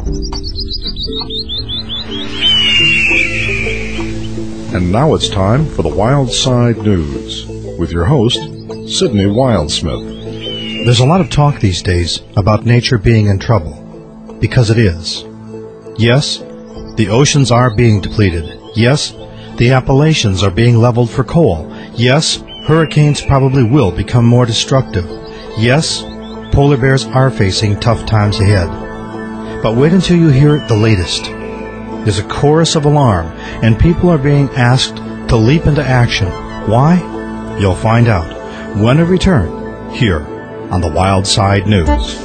And now it's time for the Wild Side News with your host, Sidney Wildsmith. There's a lot of talk these days about nature being in trouble, because it is. Yes, the oceans are being depleted. Yes, the Appalachians are being leveled for coal. Yes, hurricanes probably will become more destructive. Yes, polar bears are facing tough times ahead. But wait until you hear the latest. There's a chorus of alarm, and people are being asked to leap into action. Why? You'll find out when I return here on the Wild Side News.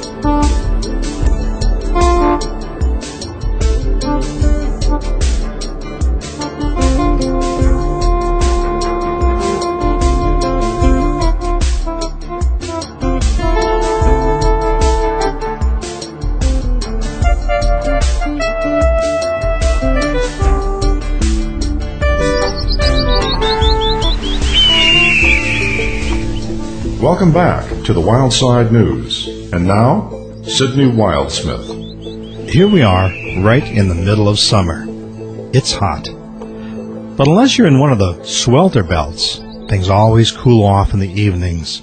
Welcome back to the Wild Side News. And now, Sidney Wildsmith. Here we are, right in the middle of summer. It's hot. But unless you're in one of the swelter belts, things always cool off in the evenings.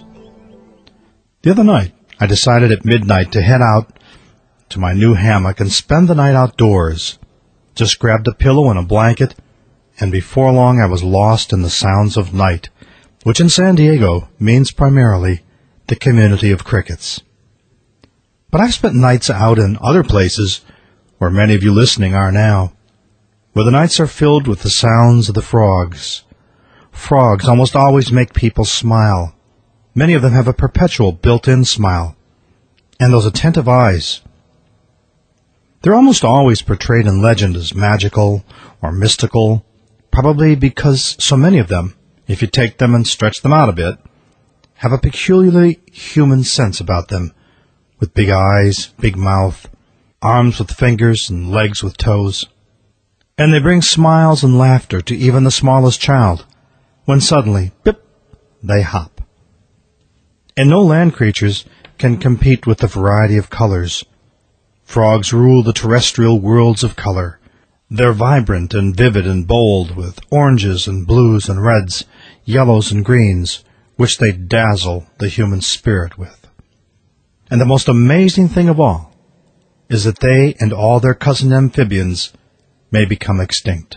The other night, I decided at midnight to head out to my new hammock and spend the night outdoors. Just grabbed a pillow and a blanket, and before long I was lost in the sounds of night, which in San Diego means primarily the community of crickets. But I've spent nights out in other places, where many of you listening are now, where the nights are filled with the sounds of the frogs. Frogs almost always make people smile. Many of them have a perpetual built-in smile, and those attentive eyes. They're almost always portrayed in legend as magical or mystical, probably because so many of them, if you take them and stretch them out a bit, have a peculiarly human sense about them, with big eyes, big mouth, arms with fingers and legs with toes. And they bring smiles and laughter to even the smallest child, when suddenly, bip, they hop. And no land creatures can compete with the variety of colors. Frogs rule the terrestrial worlds of color. They're vibrant and vivid and bold, with oranges and blues and reds, yellows and greens, which they dazzle the human spirit with. And the most amazing thing of all is that they and all their cousin amphibians may become extinct.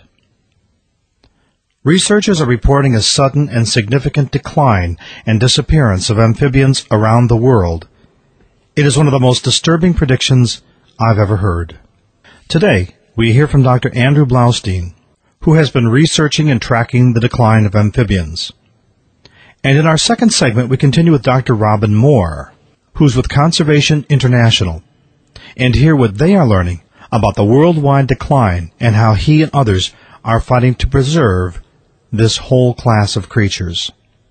Researchers are reporting a sudden and significant decline and disappearance of amphibians around the world. It is one of the most disturbing predictions I've ever heard. Today, we hear from Dr. Andrew Blaustein, who has been researching and tracking the decline of amphibians. And in our second segment, we continue with Dr. Robin Moore, who's with Conservation International, and hear what they are learning about the worldwide decline and how he and others are fighting to preserve this whole class of creatures.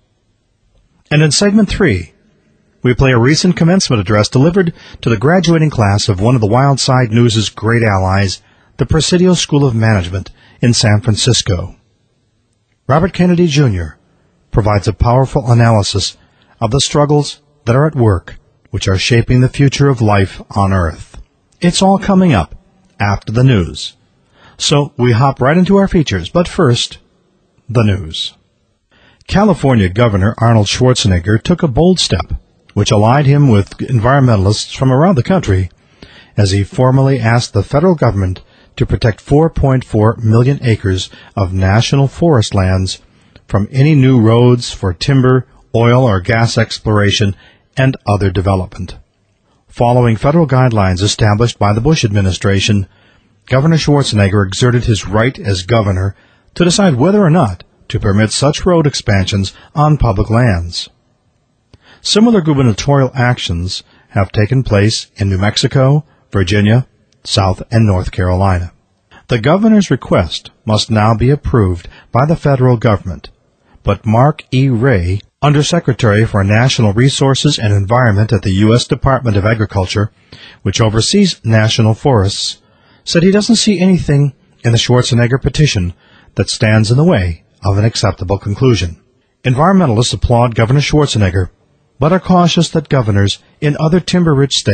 And in segment 3, we play a recent commencement address delivered to the graduating class of one of the Wild Side News' great allies, the Presidio School of Management in San Francisco. Robert Kennedy Jr. provides a powerful analysis of the struggles that are at work, which are shaping the future of life on Earth. It's all coming up after the news. So we hop right into our features, but first, the news. California Governor Arnold Schwarzenegger took a bold step, which allied him with environmentalists from around the country, as he formally asked the federal government to protect 4.4 million acres of national forest lands from any new roads for timber, oil, or gas exploration and other development. Following federal guidelines established by the Bush administration, Governor Schwarzenegger exerted his right as governor to decide whether or not to permit such road expansions on public lands. Similar gubernatorial actions have taken place in New Mexico, Virginia, South and North Carolina. The governor's request must now be approved by the federal government, but Mark E. Ray, Undersecretary for National Resources and Environment at the U.S. Department of Agriculture, which oversees national forests, said he doesn't see anything in the Schwarzenegger petition that stands in the way of an acceptable conclusion. Environmentalists applaud Governor Schwarzenegger, but are cautious that governors in other timber-rich states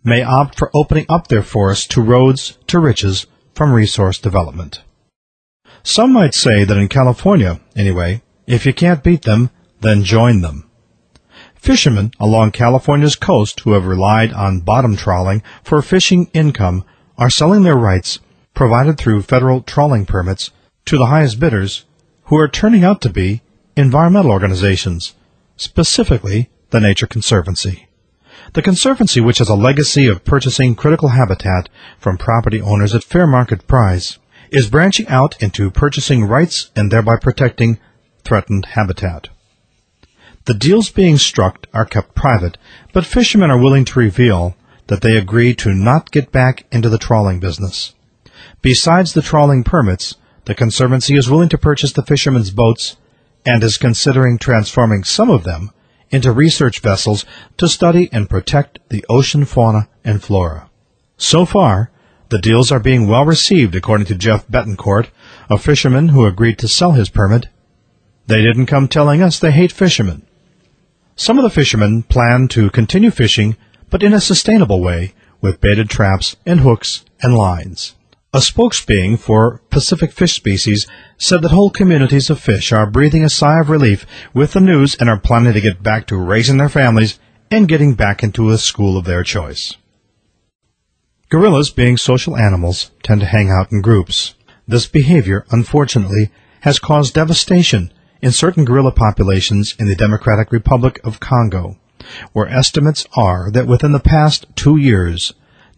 may opt for opening up their forests to roads to riches from resource development. Some might say that in California, anyway, if you can't beat them, then join them. Fishermen along California's coast who have relied on bottom trawling for fishing income are selling their rights, provided through federal trawling permits, to the highest bidders, who are turning out to be environmental organizations, specifically the Nature Conservancy. The Conservancy, which has a legacy of purchasing critical habitat from property owners at fair market price, is branching out into purchasing rights and thereby protecting threatened habitat. The deals being struck are kept private, but fishermen are willing to reveal that they agree to not get back into the trawling business. Besides the trawling permits, the Conservancy is willing to purchase the fishermen's boats and is considering transforming some of them into research vessels to study and protect the ocean fauna and flora. So far, the deals are being well received, according to Jeff Betancourt, a fisherman who agreed to sell his permit. They didn't come telling us they hate fishermen. Some of the fishermen plan to continue fishing, but in a sustainable way, with baited traps and hooks and lines. A spokesbeing for Pacific fish species said that whole communities of fish are breathing a sigh of relief with the news and are planning to get back to raising their families and getting back into a school of their choice. Gorillas, being social animals, tend to hang out in groups. This behavior, unfortunately, has caused devastation in certain gorilla populations in the Democratic Republic of Congo, where estimates are that within the past 2 years,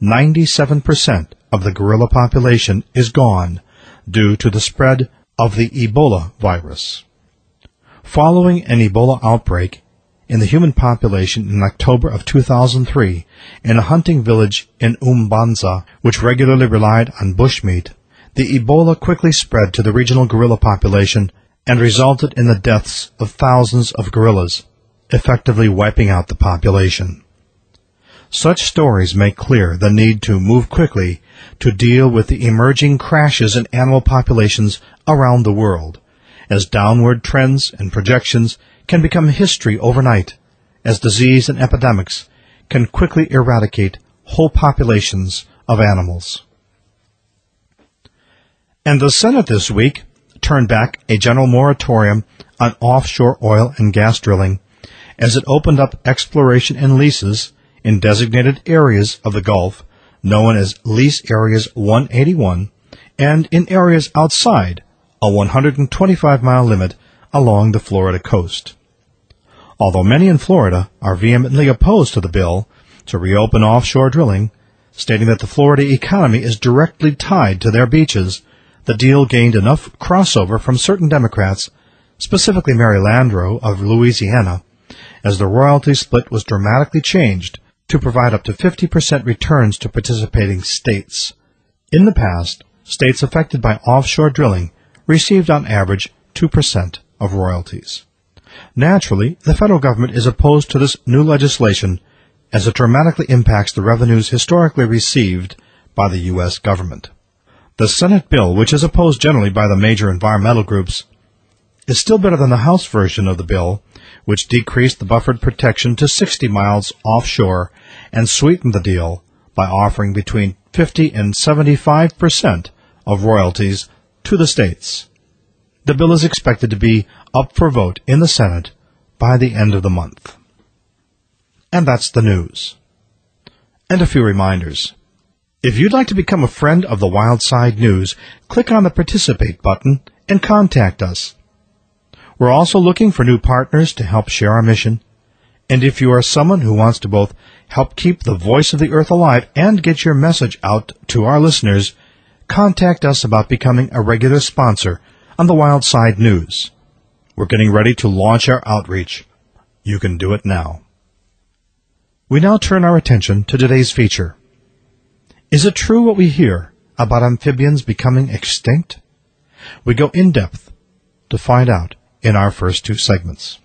97% of the gorilla population is gone due to the spread of the Ebola virus. Following an Ebola outbreak in the human population in October of 2003 in a hunting village in Umbanza, which regularly relied on bushmeat, the Ebola quickly spread to the regional gorilla population and resulted in the deaths of thousands of gorillas, effectively wiping out the population. Such stories make clear the need to move quickly to deal with the emerging crashes in animal populations around the world, as downward trends and projections can become history overnight, as disease and epidemics can quickly eradicate whole populations of animals. And the Senate this week turned back a general moratorium on offshore oil and gas drilling as it opened up exploration and leases in designated areas of the Gulf, known as Lease Areas 181, and in areas outside a 125-mile limit along the Florida coast. Although many in Florida are vehemently opposed to the bill to reopen offshore drilling, stating that the Florida economy is directly tied to their beaches, the deal gained enough crossover from certain Democrats, specifically Mary Landrieu of Louisiana, as the royalty split was dramatically changed to provide up to 50% returns to participating states. In the past, states affected by offshore drilling received on average 2% of royalties. Naturally, the federal government is opposed to this new legislation as it dramatically impacts the revenues historically received by the U.S. government. The Senate bill, which is opposed generally by the major environmental groups, is still better than the House version of the bill, which decreased the buffered protection to 60 miles offshore and sweetened the deal by offering between 50 and 75% of royalties to the states. The bill is expected to be up for vote in the Senate by the end of the month. And that's the news. And a few reminders. If you'd like to become a friend of the Wild Side News, click on the Participate button and contact us. We're also looking for new partners to help share our mission. And if you are someone who wants to both help keep the voice of the earth alive and get your message out to our listeners, contact us about becoming a regular sponsor on the Wild Side News. We're getting ready to launch our outreach. You can do it now. We now turn our attention to today's feature. Is it true what we hear about amphibians becoming extinct? We go in depth to find out in our first two segments.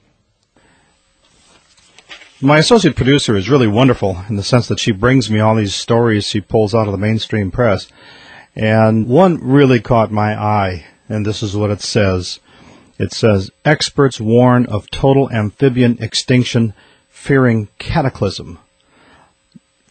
My associate producer is really wonderful in the sense that she brings me all these stories she pulls out of the mainstream press. And one really caught my eye, and this is what it says. It says, experts warn of total amphibian extinction, fearing cataclysm.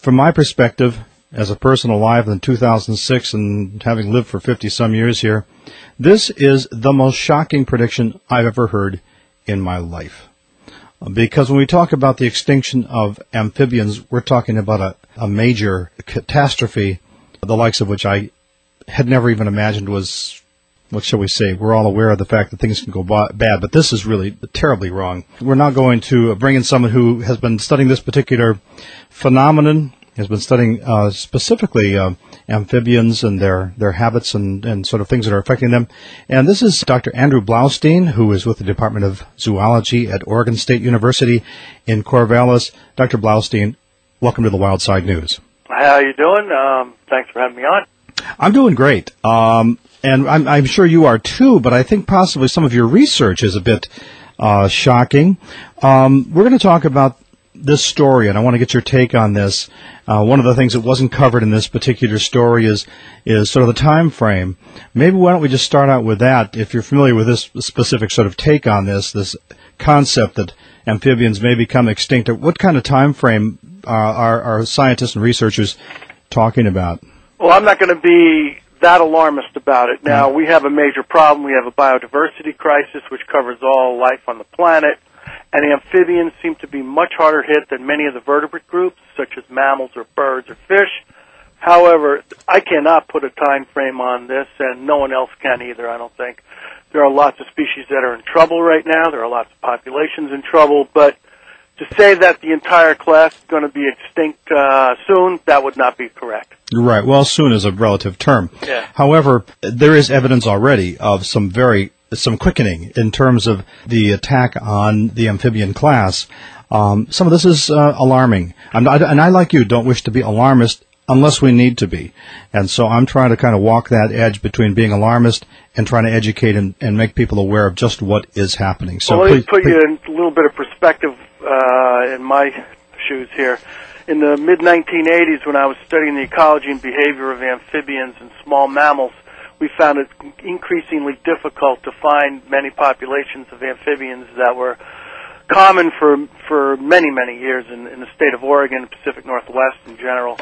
from my perspective, as a person alive in 2006 and having lived for 50-some years here, this is the most shocking prediction I've ever heard in my life. Because when we talk about the extinction of amphibians, we're talking about a major catastrophe, the likes of which I had never even imagined was, what shall we say, we're all aware of the fact that things can go bad, but this is really terribly wrong. We're now going to bring in someone who has been studying this particular phenomenon, has been studying specifically amphibians and their habits and sort of things that are affecting them. And this is Dr. Andrew Blaustein, who is with the Department of Zoology at Oregon State University in Corvallis. Dr. Blaustein, welcome to the Wild Side News. How you doing? Thanks for having me on. I'm doing great. And I'm sure you are too, but I think possibly some of your research is a bit shocking. We're going to talk about this story, and I want to get your take on this. One of the things that wasn't covered in this particular story is sort of the time frame. Maybe why don't we just start out with that? If you're familiar with this specific sort of take on this concept that amphibians may become extinct, what kind of time frame are scientists and researchers talking about? Well, I'm not going to be that alarmist about it. Now, we have a major problem. We have a biodiversity crisis which covers all life on the planet. And amphibians seem to be much harder hit than many of the vertebrate groups, such as mammals or birds or fish. However, I cannot put a time frame on this, and no one else can either, I don't think. There are lots of species that are in trouble right now. There are lots of populations in trouble. But to say that the entire class is going to be extinct soon, that would not be correct. Right. Well, soon is a relative term. Yeah. However, there is evidence already of some quickening in terms of the attack on the amphibian class. Some of this is alarming. And I, like you, don't wish to be alarmist unless we need to be. And so I'm trying to kind of walk that edge between being alarmist and trying to educate and make people aware of just what is happening. So let me put you in a little bit of perspective in my shoes here. In the mid-1980s, when I was studying the ecology and behavior of amphibians and small mammals, we found it increasingly difficult to find many populations of amphibians that were common for many, many years in the state of Oregon and Pacific Northwest in general.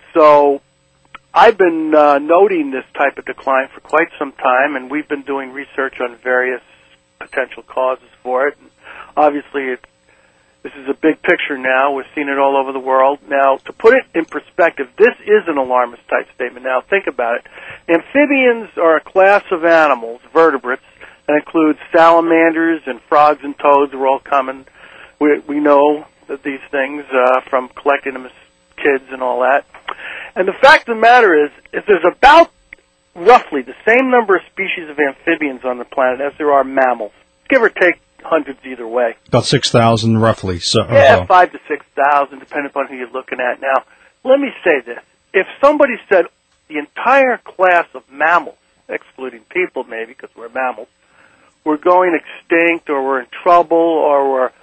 So I've been noting this type of decline for quite some time, and we've been doing research on various potential causes for it. And obviously, this is a big picture now. We've seen it all over the world. Now, to put it in perspective, this is an alarmist-type statement. Now, think about it. Amphibians are a class of animals, vertebrates, that includes salamanders and frogs and toads are all common. We know that these things from collecting them as kids and all that. And the fact of the matter is there's about roughly the same number of species of amphibians on the planet as there are mammals, give or take hundreds either way. About 6,000 roughly. So, yeah, 5,000 to 6,000, depending upon who you're looking at. Now, let me say this. If somebody said the entire class of mammals, excluding people maybe because we're mammals, we're going extinct or we're in trouble or we're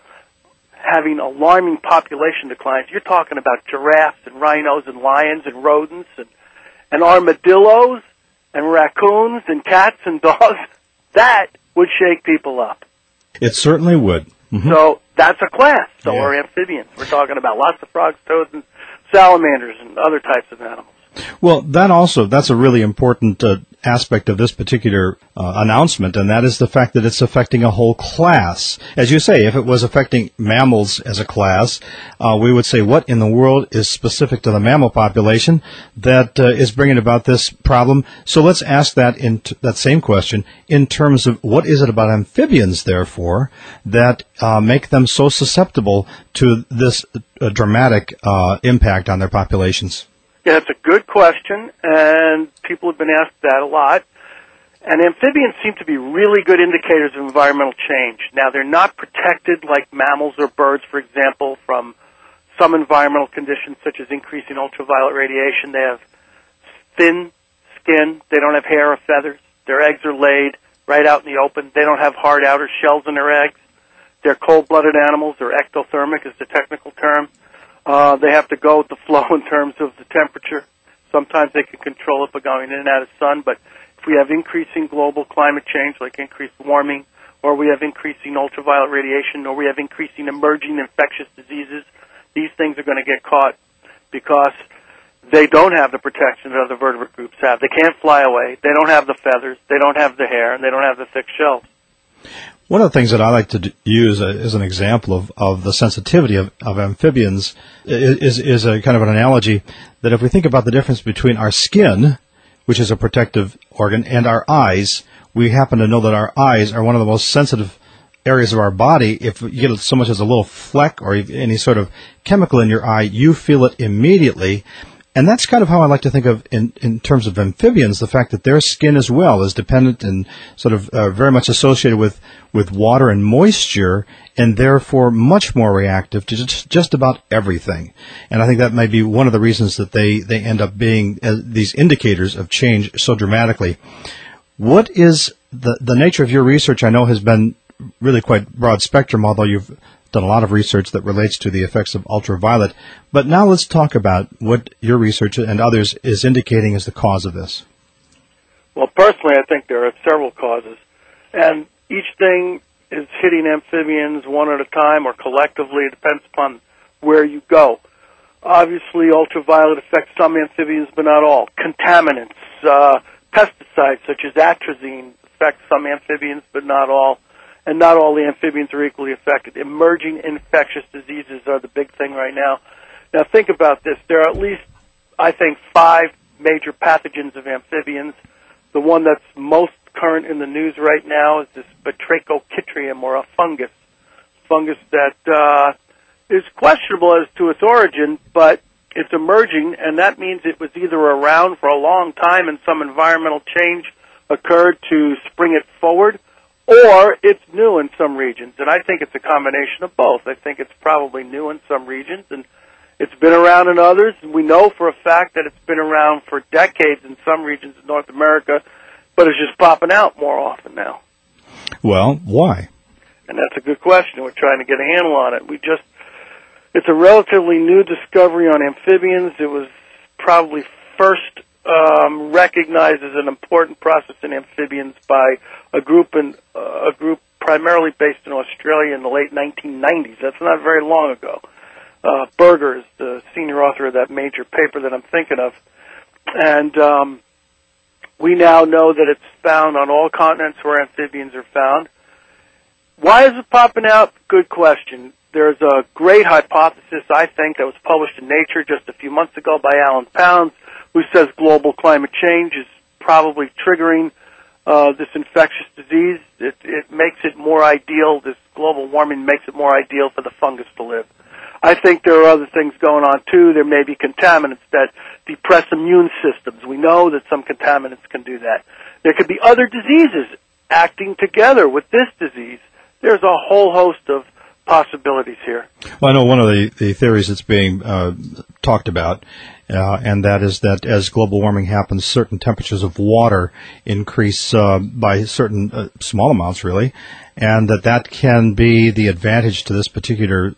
having alarming population declines, you're talking about giraffes and rhinos and lions and rodents and armadillos and raccoons and cats and dogs, that would shake people up. It certainly would. Mm-hmm. So that's a class. So are amphibians. We're talking about lots of frogs, toads, and salamanders and other types of animals. Well, that's a really important aspect of this particular announcement, and that is the fact that it's affecting a whole class. As you say, if it was affecting mammals as a class, we would say what in the world is specific to the mammal population that is bringing about this problem. So let's ask that that same question in terms of what is it about amphibians, therefore, that make them so susceptible to this dramatic impact on their populations? Yeah, it's a good question, and people have been asked that a lot. And amphibians seem to be really good indicators of environmental change. Now, they're not protected like mammals or birds, for example, from some environmental conditions such as increasing ultraviolet radiation. They have thin skin. They don't have hair or feathers. Their eggs are laid right out in the open. They don't have hard outer shells in their eggs. They're cold-blooded animals. They're ectothermic is the technical term. They have to go with the flow in terms of the temperature. Sometimes they can control it by going in and out of sun, but if we have increasing global climate change, like increased warming, or we have increasing ultraviolet radiation, or we have increasing emerging infectious diseases, these things are going to get caught because they don't have the protection that other vertebrate groups have. They can't fly away. They don't have the feathers. They don't have the hair, and they don't have the thick shells. One of the things that I like to use as an example of the sensitivity of amphibians is a kind of an analogy that if we think about the difference between our skin, which is a protective organ, and our eyes, we happen to know that our eyes are one of the most sensitive areas of our body. If you get so much as a little fleck or any sort of chemical in your eye, you feel it immediately. And that's kind of how I like to think of, in terms of amphibians, the fact that their skin as well is dependent and sort of very much associated with water and moisture, and therefore much more reactive to just about everything. And I think that may be one of the reasons that they end up being these indicators of change so dramatically. What is the nature of your research? I know has been really quite broad spectrum, although you've done a lot of research that relates to the effects of ultraviolet. But now let's talk about what your research and others is indicating as the cause of this. Well, personally, I think there are several causes. And each thing is hitting amphibians one at a time or collectively. It depends upon where you go. Obviously, ultraviolet affects some amphibians, but not all. Contaminants, pesticides such as atrazine affect some amphibians, but not all. And not all the amphibians are equally affected. Emerging infectious diseases are the big thing right now. Now think about this. There are at least, I think, 5 major pathogens of amphibians. The one that's most current in the news right now is this Batrachochytrium, or a fungus that is questionable as to its origin, but it's emerging, and that means it was either around for a long time and some environmental change occurred to spring it forward, or it's new in some regions. And I think it's a combination of both. I think it's probably new in some regions, and it's been around in others. We know for a fact that it's been around for decades in some regions of North America, but it's just popping out more often now. Well, why? And that's a good question. We're trying to get a handle on it. It's a relatively new discovery on amphibians. It was probably first recognized as an important process in amphibians by a group primarily based in Australia in the late 1990s. That's not very long ago. Berger is the senior author of that major paper that I'm thinking of. And we now know that it's found on all continents where amphibians are found. Why is it popping out? Good question. There's a great hypothesis, I think, that was published in Nature just a few months ago by Alan Pounds, who says global climate change is probably triggering this infectious disease. It makes it more ideal. This global warming makes it more ideal for the fungus to live. I think there are other things going on, too. There may be contaminants that depress immune systems. We know that some contaminants can do that. There could be other diseases acting together with this disease. There's a whole host of possibilities here. Well, I know one of the theories that's being talked about, and that is that as global warming happens, certain temperatures of water increase by certain small amounts, really, and that can be the advantage to this particular,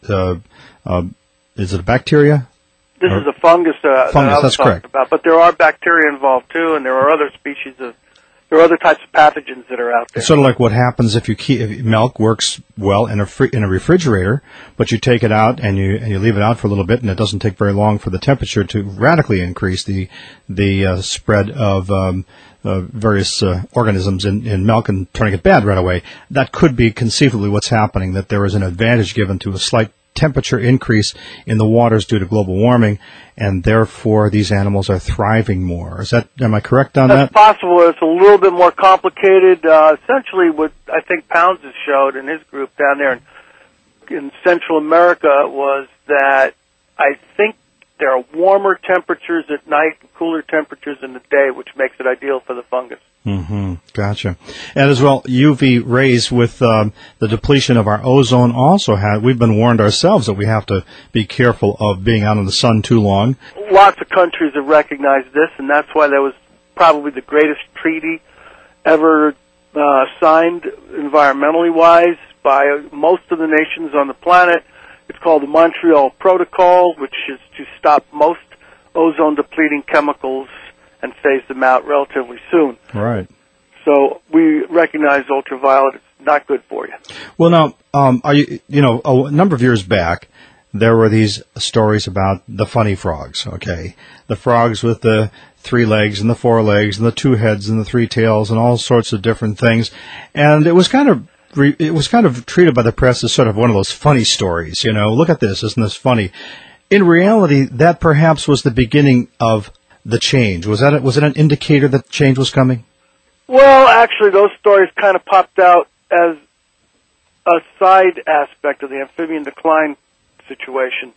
is it a bacteria? This is a fungus, that I was that's talking correct. about, but there are bacteria involved, too, and there are other species there are other types of pathogens that are out there. It's sort of like what happens if milk works well in a refrigerator, but you take it out and you leave it out for a little bit, and it doesn't take very long for the temperature to radically increase the spread of various organisms in milk and turning it bad right away. That could be conceivably what's happening, that there is an advantage given to a slight temperature increase in the waters due to global warming, and therefore these animals are thriving more. Am I correct on that? That's possible. It's a little bit more complicated. Essentially, what I think Pounds has showed in his group down there in Central America was that I think there are warmer temperatures at night and cooler temperatures in the day, which makes it ideal for the fungus. Mm-hmm. Gotcha. And as well, UV rays with the depletion of our ozone also we've been warned ourselves that we have to be careful of being out in the sun too long. Lots of countries have recognized this, and that's why there was probably the greatest treaty ever signed environmentally wise by most of the nations on the planet. It's called the Montreal Protocol, which is to stop most ozone-depleting chemicals and phase them out relatively soon. Right. So we recognize ultraviolet is not good for you. Well, now, a number of years back, there were these stories about the funny frogs, okay? The frogs with the 3 legs and the 4 legs and the 2 heads and the 3 tails and all sorts of different things. And it was kind of treated by the press as sort of one of those funny stories, you know. Look at this, isn't this funny? In reality, that perhaps was the beginning of the change. Was it an indicator that change was coming? Well, actually, those stories kind of popped out as a side aspect of the amphibian decline situation.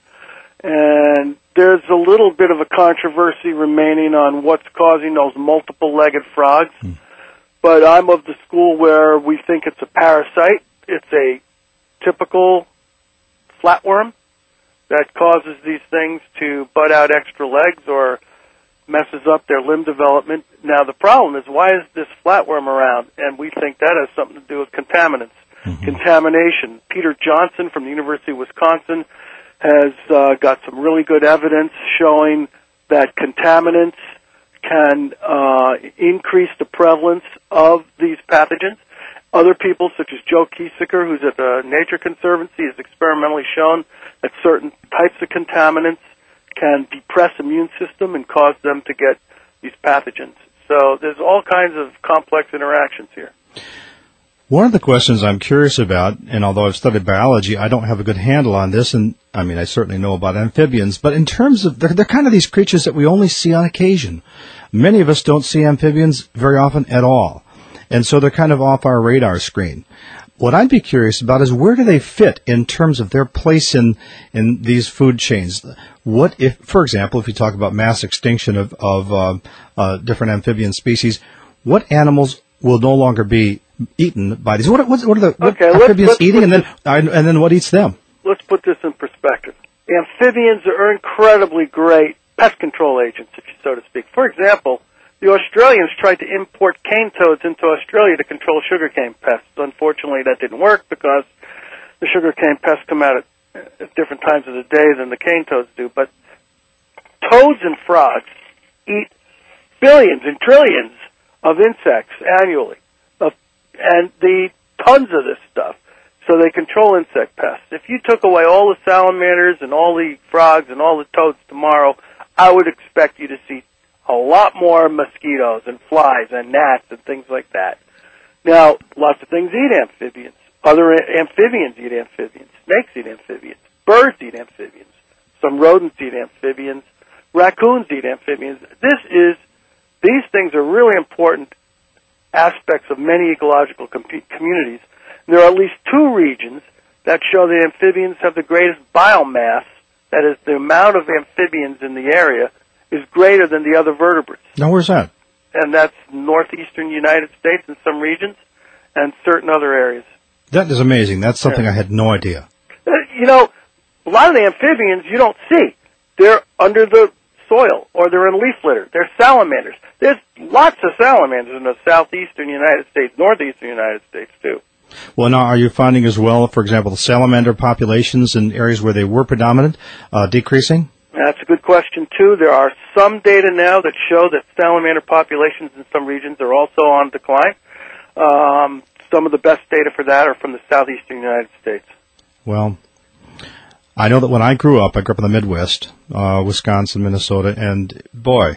And there's a little bit of a controversy remaining on what's causing those multiple-legged frogs. But I'm of the school where we think it's a parasite. It's a typical flatworm that causes these things to bud out extra legs or messes up their limb development. Now, the problem is, why is this flatworm around? And we think that has something to do with contaminants. Contamination. Peter Johnson from the University of Wisconsin has got some really good evidence showing that contaminants can increase the prevalence of these pathogens. Other people, such as Joe Kiesecker, who's at the Nature Conservancy, has experimentally shown that certain types of contaminants can depress immune system and cause them to get these pathogens. So there's all kinds of complex interactions here. One of the questions I'm curious about, and although I've studied biology, I don't have a good handle on this, and I mean, I certainly know about amphibians, but in terms of, they're kind of these creatures that we only see on occasion. Many of us don't see amphibians very often at all, and so they're kind of off our radar screen. What I'd be curious about is, where do they fit in terms of their place in these food chains? What if, for example, if you talk about mass extinction of different amphibian species, what animals will no longer be eaten by these? What are the amphibians eating, and then what eats them? Let's put this in perspective. Amphibians are incredibly great pest control agents, if you so to speak. For example, the Australians tried to import cane toads into Australia to control sugarcane pests. Unfortunately, that didn't work because the sugarcane pests come out at different times of the day than the cane toads do. But toads and frogs eat billions and trillions of insects annually, and they eat tons of this stuff. So they control insect pests. If you took away all the salamanders and all the frogs and all the toads tomorrow, I would expect you to see a lot more mosquitoes and flies and gnats and things like that. Now, lots of things eat amphibians. Other amphibians eat amphibians. Snakes eat amphibians. Birds eat amphibians. Some rodents eat amphibians. Raccoons eat amphibians. These things are really important aspects of many ecological communities. There are at least 2 regions that show the amphibians have the greatest biomass. That is, the amount of amphibians in the area is greater than the other vertebrates. Now, where's that? And that's northeastern United States in some regions and certain other areas. That is amazing. That's something I had no idea. You know, a lot of the amphibians you don't see. They're under the soil or they're in leaf litter. They're salamanders. There's lots of salamanders in the southeastern United States, northeastern United States, too. Well, now, are you finding as well, for example, the salamander populations in areas where they were predominant decreasing? That's a good question, too. There are some data now that show that salamander populations in some regions are also on decline. Some of the best data for that are from the southeastern United States. Well, I know that when I grew up in the Midwest, Wisconsin, Minnesota, and boy,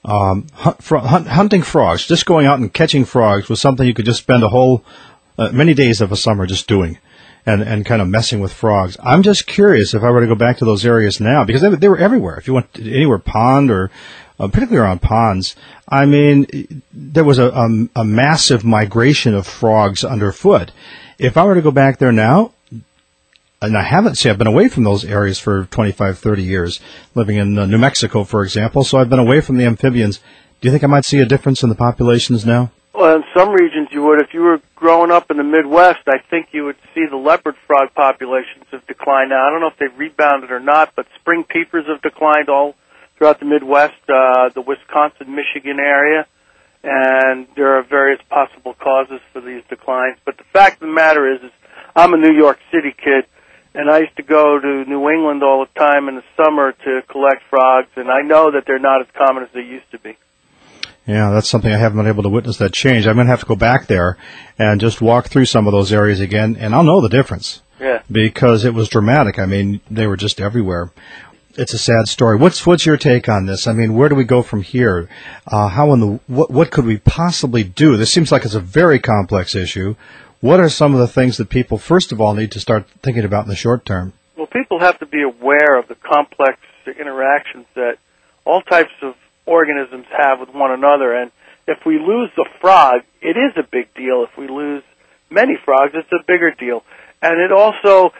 hunting frogs, just going out and catching frogs was something you could just spend a whole many days of a summer just doing, and kind of messing with frogs. I'm just curious if I were to go back to those areas now, because they were everywhere. If you went anywhere pond or particularly around ponds, I mean, there was a massive migration of frogs underfoot. If I were to go back there now, and I've been away from those areas for 25, 30 years, living in New Mexico, for example, so I've been away from the amphibians. Do you think I might see a difference in the populations now? Well, in some regions you would. If you were growing up in the Midwest, I think you would see the leopard frog populations have declined. Now, I don't know if they've rebounded or not, but spring peepers have declined all throughout the Midwest, the Wisconsin, Michigan area, and there are various possible causes for these declines. But the fact of the matter is I'm a New York City kid, and I used to go to New England all the time in the summer to collect frogs, and I know that they're not as common as they used to be. Yeah, that's something I haven't been able to witness, that change. I'm going to have to go back there and just walk through some of those areas again, and I'll know the difference. Yeah. because it was dramatic. I mean, they were just everywhere. It's a sad story. What's your take on this? I mean, where do we go from here? What could we possibly do? This seems like it's a very complex issue. What are some of the things that people, first of all, need to start thinking about in the short term? Well, people have to be aware of the complex interactions that all types of organisms have with one another. And if we lose a frog, it is a big deal. If we lose many frogs, it's a bigger deal. And it also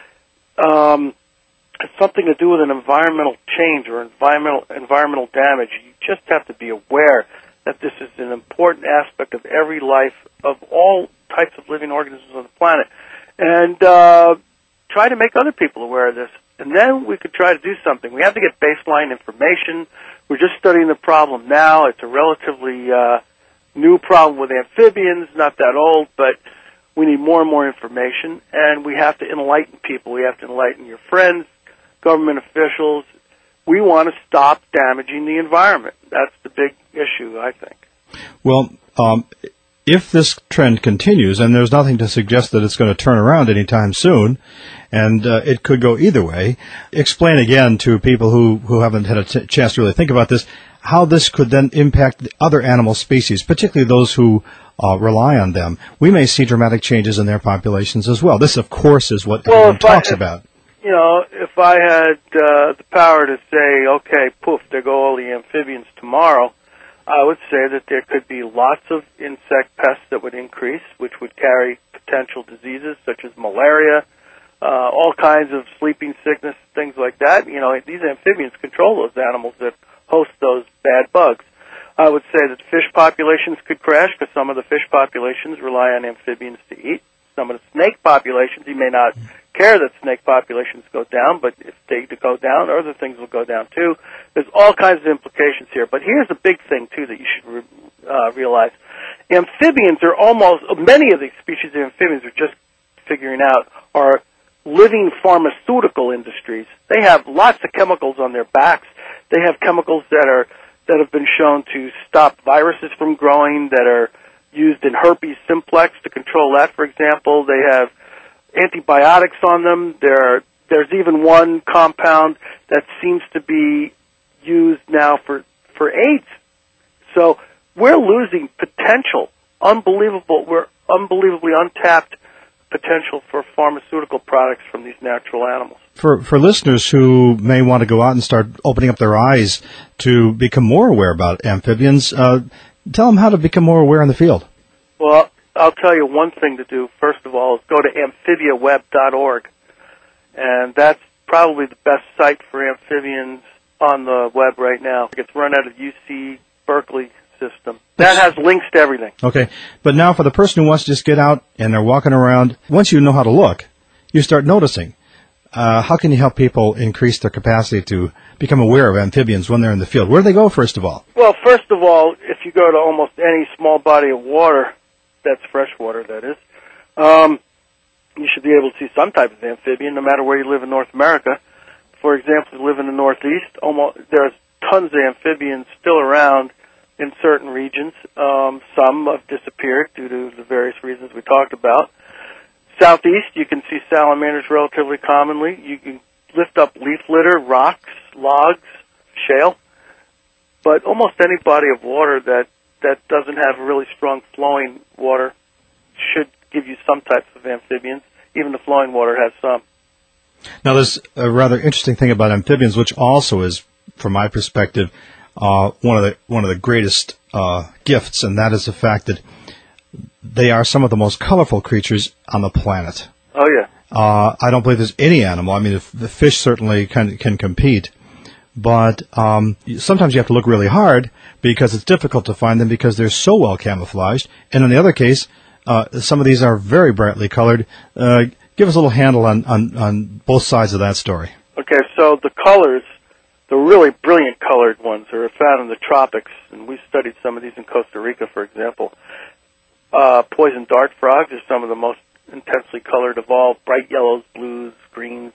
has something to do with an environmental change or environmental damage. You just have to be aware that this is an important aspect of every life of all types of living organisms on the planet. And try to make other people aware of this. And then we could try to do something. We have to get baseline information. We're just studying the problem now. It's a relatively new problem with amphibians, not that old, but we need more and more information. And we have to enlighten people. We have to enlighten your friends, government officials. We want to stop damaging the environment. That's the big issue, I think. Well, if this trend continues, and there's nothing to suggest that it's going to turn around anytime soon, and it could go either way, explain again to people who haven't had a chance to really think about this, how this could then impact the other animal species, particularly those who rely on them. We may see dramatic changes in their populations as well. This, of course, is what everyone talks about. You know, if I had the power to say, okay, poof, there go all the amphibians tomorrow, I would say that there could be lots of insect pests that would increase, which would carry potential diseases such as malaria, all kinds of sleeping sickness, things like that. You know, these amphibians control those animals that host those bad bugs. I would say that fish populations could crash because some of the fish populations rely on amphibians to eat. Some of the snake populations, you may not care that snake populations go down, but if they go down, other things will go down too. There's all kinds of implications here. But here's the big thing, too, that you should realize. Amphibians are many of these species of amphibians are just figuring out, are living pharmaceutical industries. They have lots of chemicals on their backs. They have chemicals that have been shown to stop viruses from growing, that are used in herpes simplex to control that, for example. They have antibiotics on them. There's even one compound that seems to be used now for AIDS. So we're losing potential, we're unbelievably untapped potential for pharmaceutical products from these natural animals. For listeners who may want to go out and start opening up their eyes to become more aware about amphibians, tell them how to become more aware in the field. Well, I'll tell you one thing to do, first of all, is go to amphibiaweb.org, and that's probably the best site for amphibians on the web right now. It's run out of UC Berkeley system. That has links to everything. Okay, but now for the person who wants to just get out and they're walking around, once you know how to look, you start noticing. How can you help people increase their capacity to become aware of amphibians when they're in the field? Where do they go, first of all? Well, first of all, if you go to almost any small body of water, that's freshwater, that is, you should be able to see some type of amphibian, no matter where you live in North America. For example, if you live in the Northeast, there's tons of amphibians still around in certain regions. Some have disappeared due to the various reasons we talked about. Southeast, you can see salamanders relatively commonly. You can lift up leaf litter, rocks, logs, shale. But almost any body of water that doesn't have really strong flowing water should give you some types of amphibians. Even the flowing water has some. Now, there's a rather interesting thing about amphibians, which also is, from my perspective, one of the greatest gifts, and that is the fact that they are some of the most colorful creatures on the planet. Oh, yeah. I don't believe there's any animal. I mean, the fish certainly can compete, but sometimes you have to look really hard because it's difficult to find them because they're so well camouflaged. And in the other case, some of these are very brightly colored. Give us a little handle on both sides of that story. Okay, so the colors, the really brilliant colored ones, are found in the tropics, and we studied some of these in Costa Rica, for example. Poison dart frogs are some of the most intensely colored of all, bright yellows, blues, greens.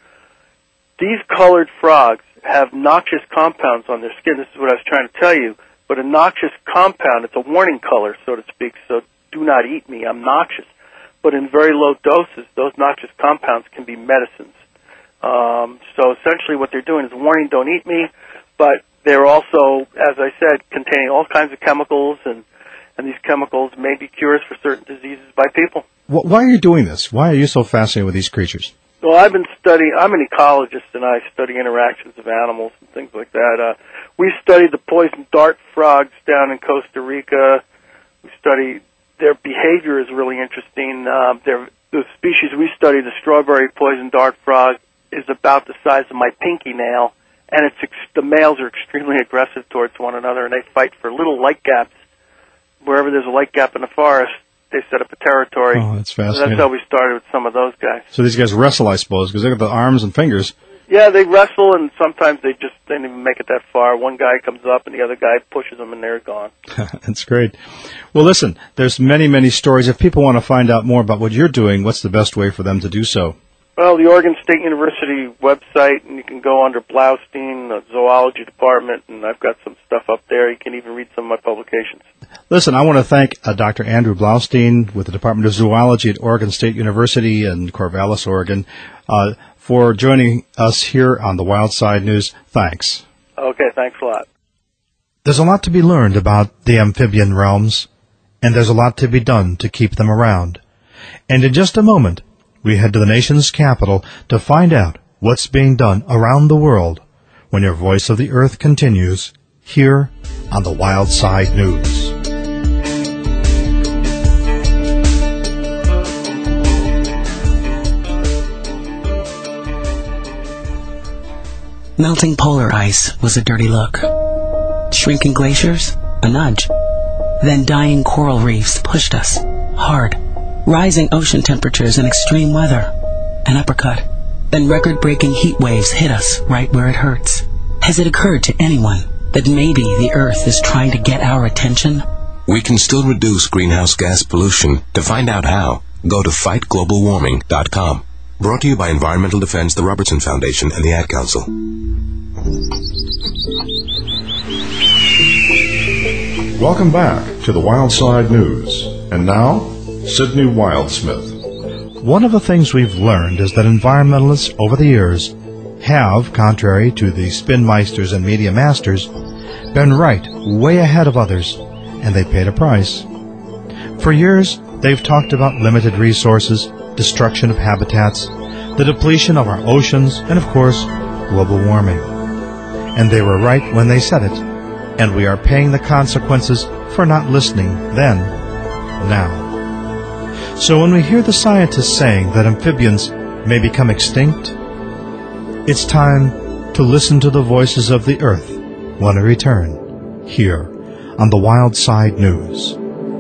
These colored frogs have noxious compounds on their skin. This is what I was trying to tell you. But a noxious compound, it's a warning color, so to speak, so do not eat me, I'm noxious. but in very low doses, those noxious compounds can be medicines. So essentially what they're doing is warning, don't eat me, but they're also, as I said, containing all kinds of chemicals, and these chemicals may be cures for certain diseases by people. Why are you doing this? Why are you so fascinated with these creatures? Well, I'm an ecologist, and I study interactions of animals and things like that. We studied the poison dart frogs down in Costa Rica. We study their behavior is really interesting. The species we study, the strawberry poison dart frog, is about the size of my pinky nail, and the males are extremely aggressive towards one another, and they fight for little light gaps. Wherever there's a light gap in the forest, they set up a territory. Oh, that's fascinating. That's how we started with some of those guys. So these guys wrestle, I suppose, because they got the arms and fingers. Yeah, they wrestle, and sometimes they don't even make it that far. One guy comes up, and the other guy pushes them, and they're gone. That's great. Well, listen, there's many, many stories. If people want to find out more about what you're doing, what's the best way for them to do so? Well, the Oregon State University website, and you can go under Blaustein, the zoology department, and I've got some stuff up there. You can even read some of my publications. Listen, I want to thank Dr. Andrew Blaustein with the Department of Zoology at Oregon State University in Corvallis, Oregon, for joining us here on the Wild Side News. Thanks. Okay, thanks a lot. There's a lot to be learned about the amphibian realms, and there's a lot to be done to keep them around. And in just a moment, we head to the nation's capital to find out what's being done around the world when your Voice of the Earth continues here on the Wild Side News. Melting polar ice was a dirty look. Shrinking glaciers, a nudge. Then dying coral reefs pushed us, hard. Rising ocean temperatures and extreme weather, an uppercut. Then record-breaking heat waves hit us right where it hurts. Has it occurred to anyone that maybe the Earth is trying to get our attention? We can still reduce greenhouse gas pollution. To find out how, go to fightglobalwarming.com. Brought to you by Environmental Defense, the Robertson Foundation, and the Ad Council. Welcome back to the Wild Side News. And now, Sidney Wildsmith. One of the things we've learned is that environmentalists over the years have, contrary to the spinmeisters and media masters, been right way ahead of others, and they paid a price. For years, they've talked about limited resources, destruction of habitats, the depletion of our oceans, and of course, global warming. And they were right when they said it, and we are paying the consequences for not listening then, now. So when we hear the scientists saying that amphibians may become extinct, it's time to listen to the voices of the Earth when we return here on the Wild Side News.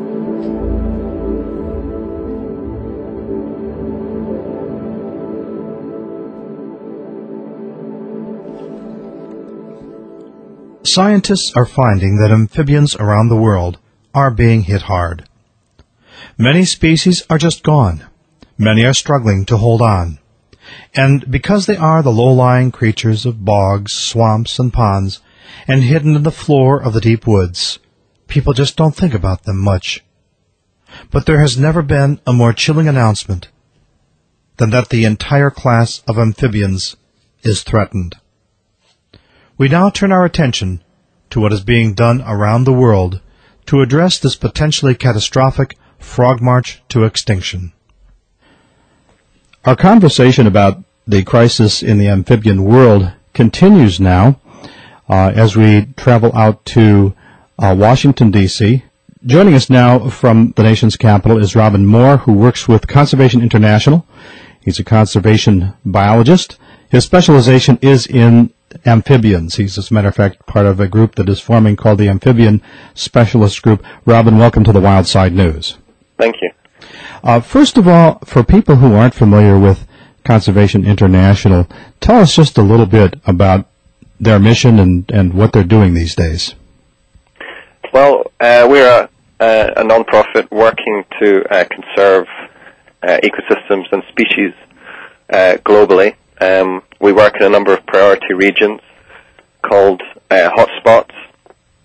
Scientists are finding that amphibians around the world are being hit hard. Many species are just gone. Many are struggling to hold on. And because they are the low-lying creatures of bogs, swamps, and ponds, and hidden in the floor of the deep woods, people just don't think about them much. But there has never been a more chilling announcement than that the entire class of amphibians is threatened. We now turn our attention to what is being done around the world to address this potentially catastrophic frog march to extinction. Our conversation about the crisis in the amphibian world continues now as we travel out to Washington, D.C. Joining us now from the nation's capital is Robin Moore, who works with Conservation International. He's a conservation biologist. His specialization is in amphibians. He's, as a matter of fact, part of a group that is forming called the Amphibian Specialist Group. Robin, welcome to the Wild Side News. Thank you. First of all, for people who aren't familiar with Conservation International, tell us just a little bit about their mission and what they're doing these days. Well, we're a non-profit working to conserve ecosystems and species globally. We work in a number of priority regions called hotspots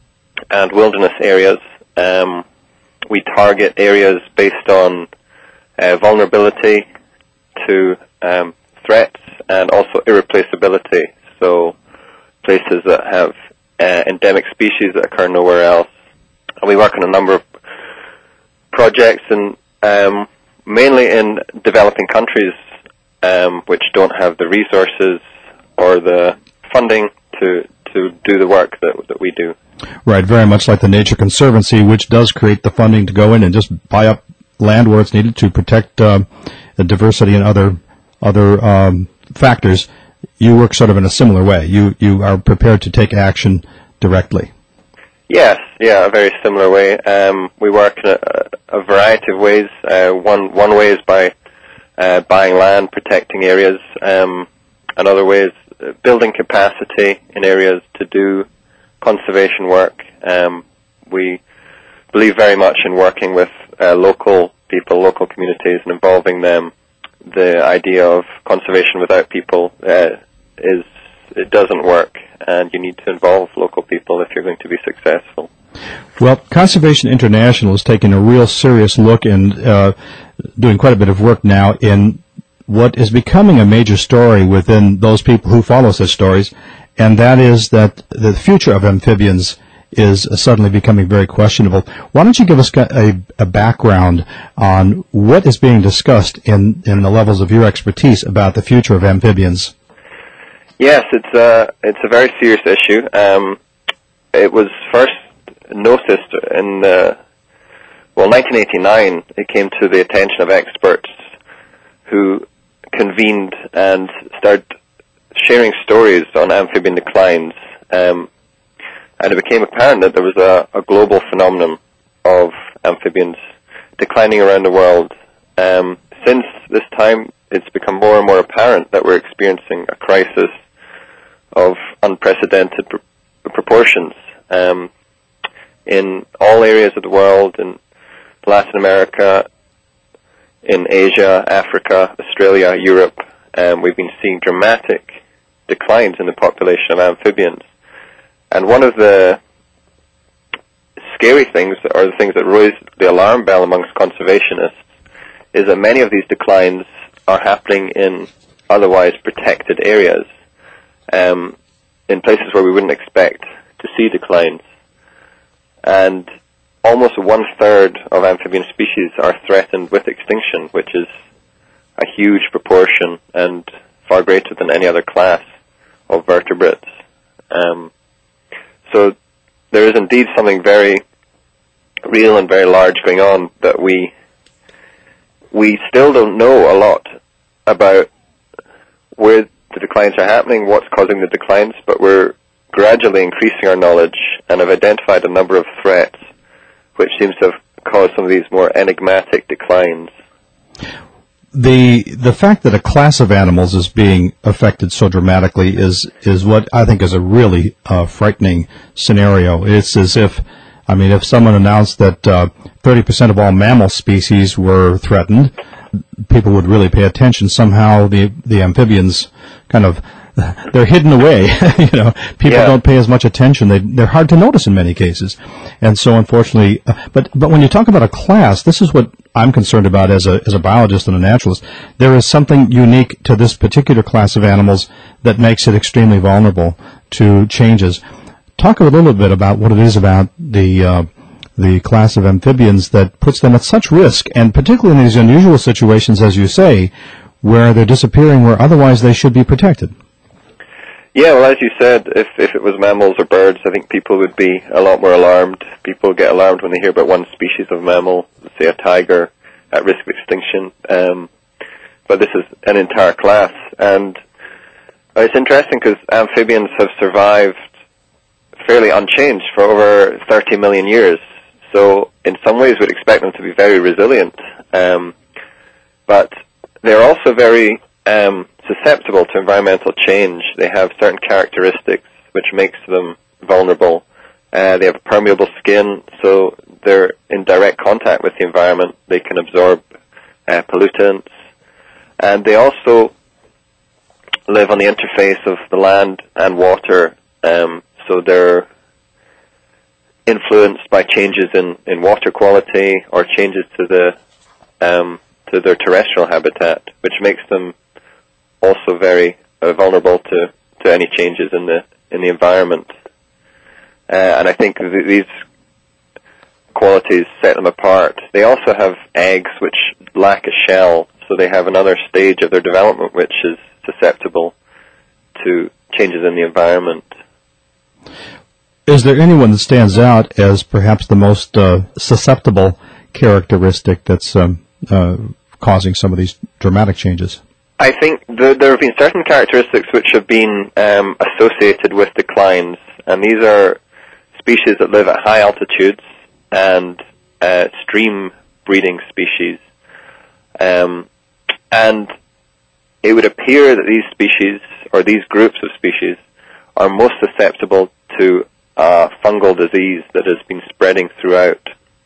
and wilderness areas. We target areas based on vulnerability to threats, and also irreplaceability. So places that have endemic species that occur nowhere else. And we work on a number of projects, and mainly in developing countries which don't have the resources or the funding to do the work that we do. Right, very much like the Nature Conservancy, which does create the funding to go in and just buy up land where it's needed to protect the diversity and other factors. You work sort of in a similar way. You are prepared to take action directly. Yes, a very similar way. We work in a variety of ways. One way is by buying land, protecting areas. Another way is building capacity in areas to do conservation work. We believe very much in working with local people, local communities, and involving them. The idea of conservation without people it doesn't work, and you need to involve local people if you're going to be successful. Well, Conservation International is taking a real serious look and doing quite a bit of work now in what is becoming a major story within those people who follow such stories, and that is that the future of amphibians is suddenly becoming very questionable. Why don't you give us a background on what is being discussed in the levels of your expertise about the future of amphibians? Yes, it's a very serious issue. It was first noticed in 1989. It came to the attention of experts who convened and started sharing stories on amphibian declines, and it became apparent that there was a global phenomenon of amphibians declining around the world. Since this time, it's become more and more apparent that we're experiencing a crisis of unprecedented proportions in all areas of the world, in Latin America, in Asia, Africa, Australia, Europe. We've been seeing dramatic declines in the population of amphibians. And one of the scary things, or the things that raise the alarm bell amongst conservationists, is that many of these declines are happening in otherwise protected areas, in places where we wouldn't expect to see declines. And almost 1/3 of amphibian species are threatened with extinction, which is a huge proportion and far greater than any other class of vertebrates. So there is indeed something very real and very large going on that we still don't know a lot about where the declines are happening, what's causing the declines, but we're gradually increasing our knowledge and have identified a number of threats which seems to have caused some of these more enigmatic declines. The fact that a class of animals is being affected so dramatically is what I think is a really frightening scenario. It's as if someone announced that 30% of all mammal species were threatened, people would really pay attention. Somehow the amphibians they're hidden away. People don't pay as much attention. They're hard to notice in many cases. And so unfortunately, but when you talk about a class, this is what I'm concerned about as a biologist and a naturalist. There is something unique to this particular class of animals that makes it extremely vulnerable to changes. Talk a little bit about what it is about the class of amphibians that puts them at such risk, and particularly in these unusual situations, as you say, where they're disappearing where otherwise they should be protected. Yeah, well, as you said, if it was mammals or birds, I think people would be a lot more alarmed. People get alarmed when they hear about one species of mammal, say a tiger, at risk of extinction. But this is an entire class. And it's interesting because amphibians have survived fairly unchanged for over 30 million years. So in some ways we'd expect them to be very resilient. But they're also very susceptible to environmental change. They have certain characteristics which makes them vulnerable. They have a permeable skin, so they're in direct contact with the environment. They can absorb pollutants. And they also live on the interface of the land and water, so they're influenced by changes in water quality or changes to the to their terrestrial habitat, which makes them also very vulnerable to any changes in the environment. And I think these qualities set them apart. They also have eggs which lack a shell, so they have another stage of their development which is susceptible to changes in the environment. Is there anyone that stands out as perhaps the most susceptible characteristic that's causing some of these dramatic changes? I think there have been certain characteristics which have been associated with declines, and these are species that live at high altitudes and stream breeding species. And it would appear that these species, or these groups of species, are most susceptible to a fungal disease that has been spreading throughout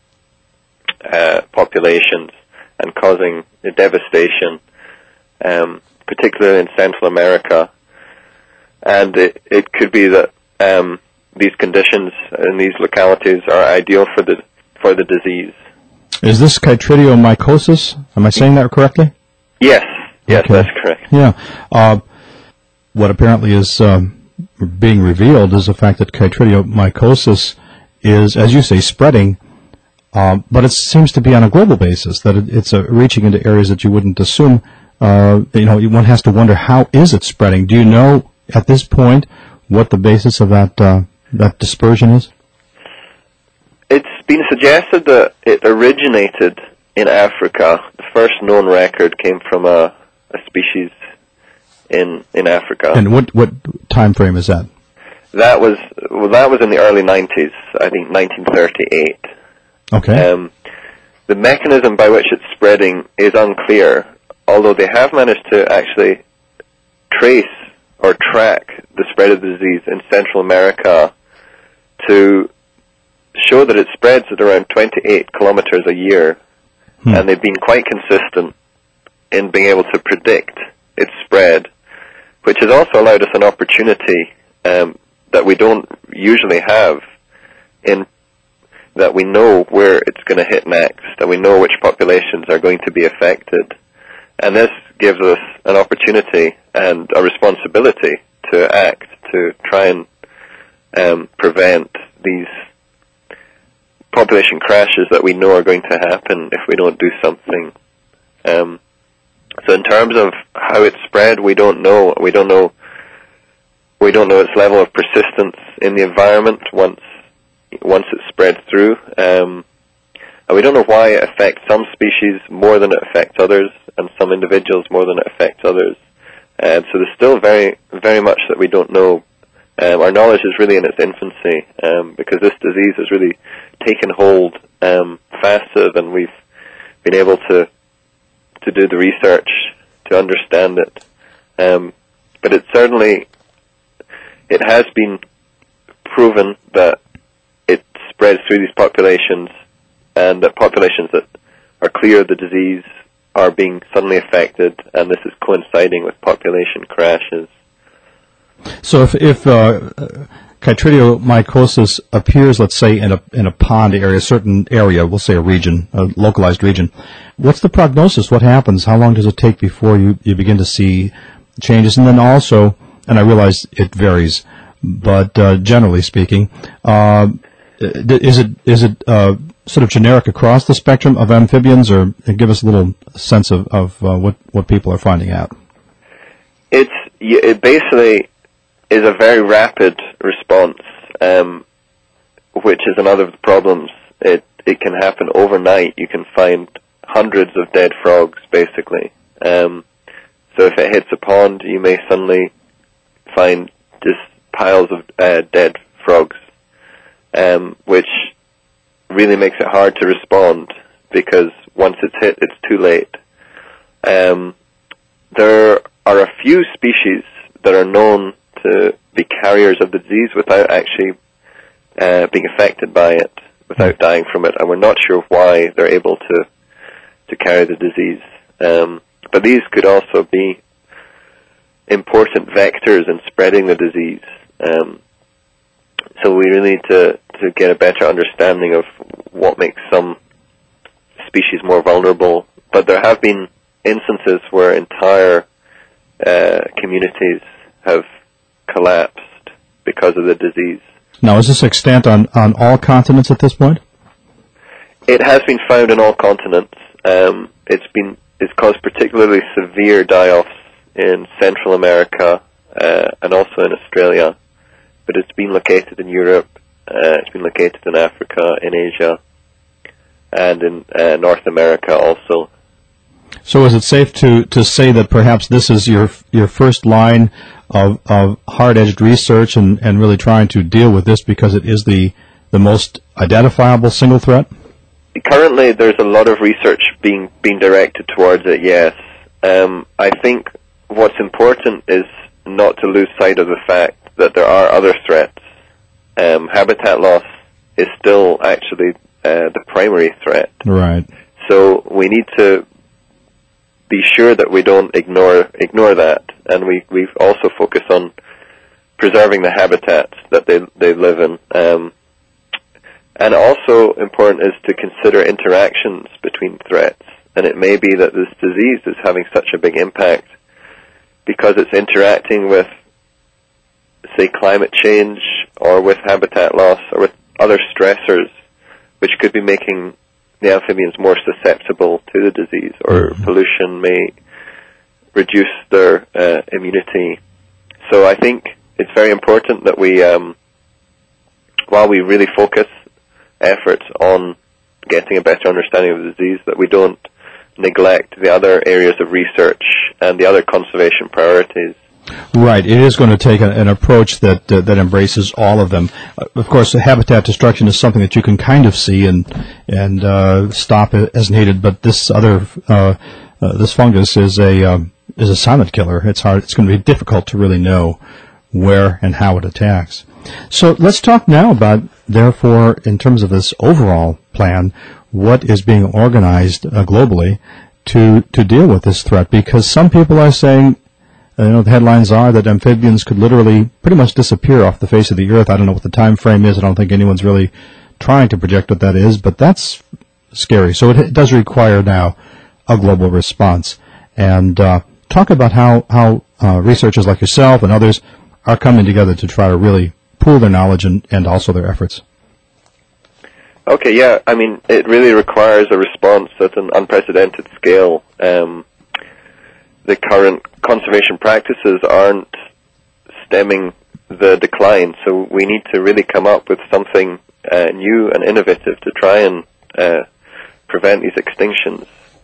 populations and causing devastation, particularly in Central America. And it could be that these conditions in these localities are ideal for the disease. Is this chytridiomycosis? Am I saying that correctly? Yes, okay. That's correct. Yeah. What apparently is being revealed is the fact that chytridiomycosis is, as you say, spreading, but it seems to be on a global basis, that it's reaching into areas that you wouldn't assume. One has to wonder, how is it spreading? Do you know at this point what the basis of that dispersion is? It's been suggested that it originated in Africa. The first known record came from a species in Africa. And what time frame is that? That was in the early 90s, I think 1938. Okay. The mechanism by which it's spreading is unclear, although they have managed to actually trace or track the spread of the disease in Central America to show that it spreads at around 28 kilometers a year, and they've been quite consistent in being able to predict its spread, which has also allowed us an opportunity that we don't usually have, in that we know where it's going to hit next, and we know which populations are going to be affected. And this gives us an opportunity and a responsibility to act, to try and prevent these population crashes that we know are going to happen if we don't do something. So in terms of how it's spread, we don't know. We don't know its level of persistence in the environment once it's spread through. And we don't know why it affects some species more than it affects others, and some individuals more than it affects others. So there's still very, very much that we don't know. Our knowledge is really in its infancy, because this disease has really taken hold faster than we've been able to do the research to understand it. But it has been proven that it spreads through these populations, and that populations that are clear of the disease are being suddenly affected, and this is coinciding with population crashes. So if chytridiomycosis appears, let's say, in a pond area, a certain area, we'll say a region, a localized region, what's the prognosis? What happens? How long does it take before you begin to see changes? And then also, and I realize it varies, but generally speaking, is it sort of generic across the spectrum of amphibians, or give us a little sense of what people are finding out? It basically is a very rapid response, which is another of the problems. It can happen overnight. You can find hundreds of dead frogs, basically. So if it hits a pond, you may suddenly find just piles of dead frogs, which really makes it hard to respond, because once it's hit, it's too late. There are a few species that are known to be carriers of the disease without actually being affected by it, without dying from it, and we're not sure why they're able to carry the disease. But these could also be important vectors in spreading the disease. So we really need to get a better understanding of what makes some species more vulnerable but there have been instances where entire communities have collapsed because of the disease. Now, is this extant on all continents at this point? It has been found in all continents. It's caused particularly severe die-offs in Central America and also in Australia, but it's been located in Europe, it's been located in Africa, in Asia, and in North America also. So is it safe to say that perhaps this is your first line of hard-edged research and really trying to deal with this because it is the most identifiable single threat? Currently, there's a lot of research being directed towards it, yes. I think what's important is not to lose sight of the fact that there are other threats. Habitat loss is still actually the primary threat. Right. So we need to be sure that we don't ignore that, and we also focus on preserving the habitats that they live in. And also important is to consider interactions between threats, and it may be that this disease is having such a big impact because it's interacting with, say, climate change or with habitat loss or with other stressors which could be making the amphibians more susceptible to the disease, or pollution may reduce their immunity. So I think it's very important that we, while we really focus efforts on getting a better understanding of the disease, that we don't neglect the other areas of research and the other conservation priorities. Right. It is going to take an approach that embraces all of them. Of course, habitat destruction is something that you can kind of see and stop as needed. But this other this fungus is a silent killer. It's hard. It's going to be difficult to really know where and how it attacks. So let's talk now about, therefore, in terms of this overall plan, what is being organized globally to deal with this threat. Because some people are saying, the headlines are that amphibians could literally pretty much disappear off the face of the earth. I don't know what the time frame is. I don't think anyone's really trying to project what that is, but that's scary. So it does require now a global response. And talk about how researchers like yourself and others are coming together to try to really pool their knowledge and also their efforts. Okay, yeah. I mean, it really requires a response at an unprecedented scale. The current conservation practices aren't stemming the decline, so we need to really come up with something new and innovative to try and prevent these extinctions.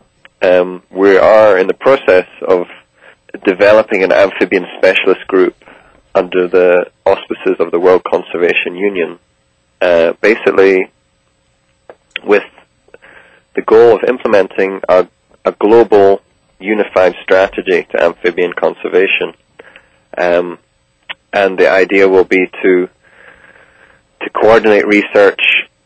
We are in the process of developing an amphibian specialist group under the auspices of the World Conservation Union, basically with the goal of implementing a global unified strategy to amphibian conservation. And the idea will be to coordinate research,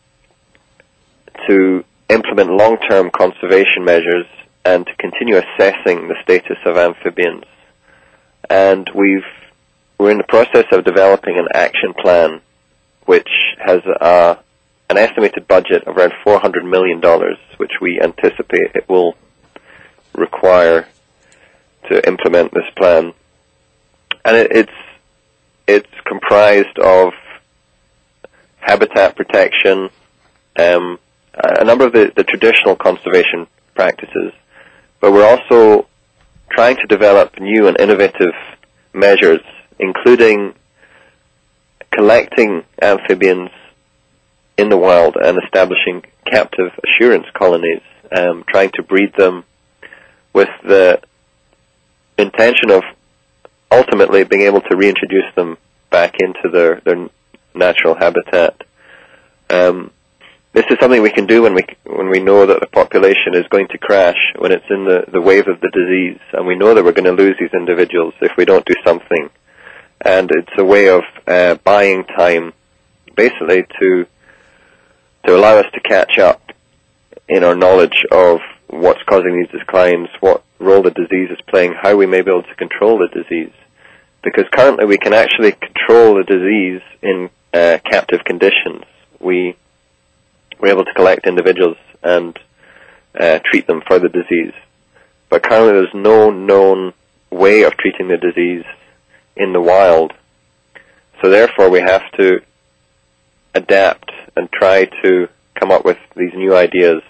to implement long-term conservation measures, and to continue assessing the status of amphibians. And we're in the process of developing an action plan which has an estimated budget of around $400 million, which we anticipate it will require to implement this plan. And it's comprised of habitat protection, a number of the traditional conservation practices, but we're also trying to develop new and innovative measures, including collecting amphibians in the wild and establishing captive assurance colonies, trying to breed them with the intention of ultimately being able to reintroduce them back into their natural habitat. This is something we can do when we know that the population is going to crash, when it's in the wave of the disease, and we know that we're going to lose these individuals if we don't do something. And it's a way of buying time, basically, to allow us to catch up in our knowledge of what's causing these declines, what role the disease is playing, how we may be able to control the disease. Because currently we can actually control the disease in captive conditions. We're able to collect individuals and treat them for the disease. But currently there's no known way of treating the disease in the wild. So therefore we have to adapt and try to come up with these new ideas.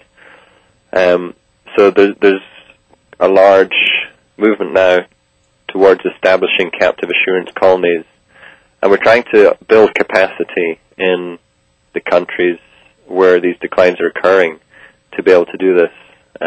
So there's a large movement now towards establishing captive assurance colonies, and we're trying to build capacity in the countries where these declines are occurring to be able to do this.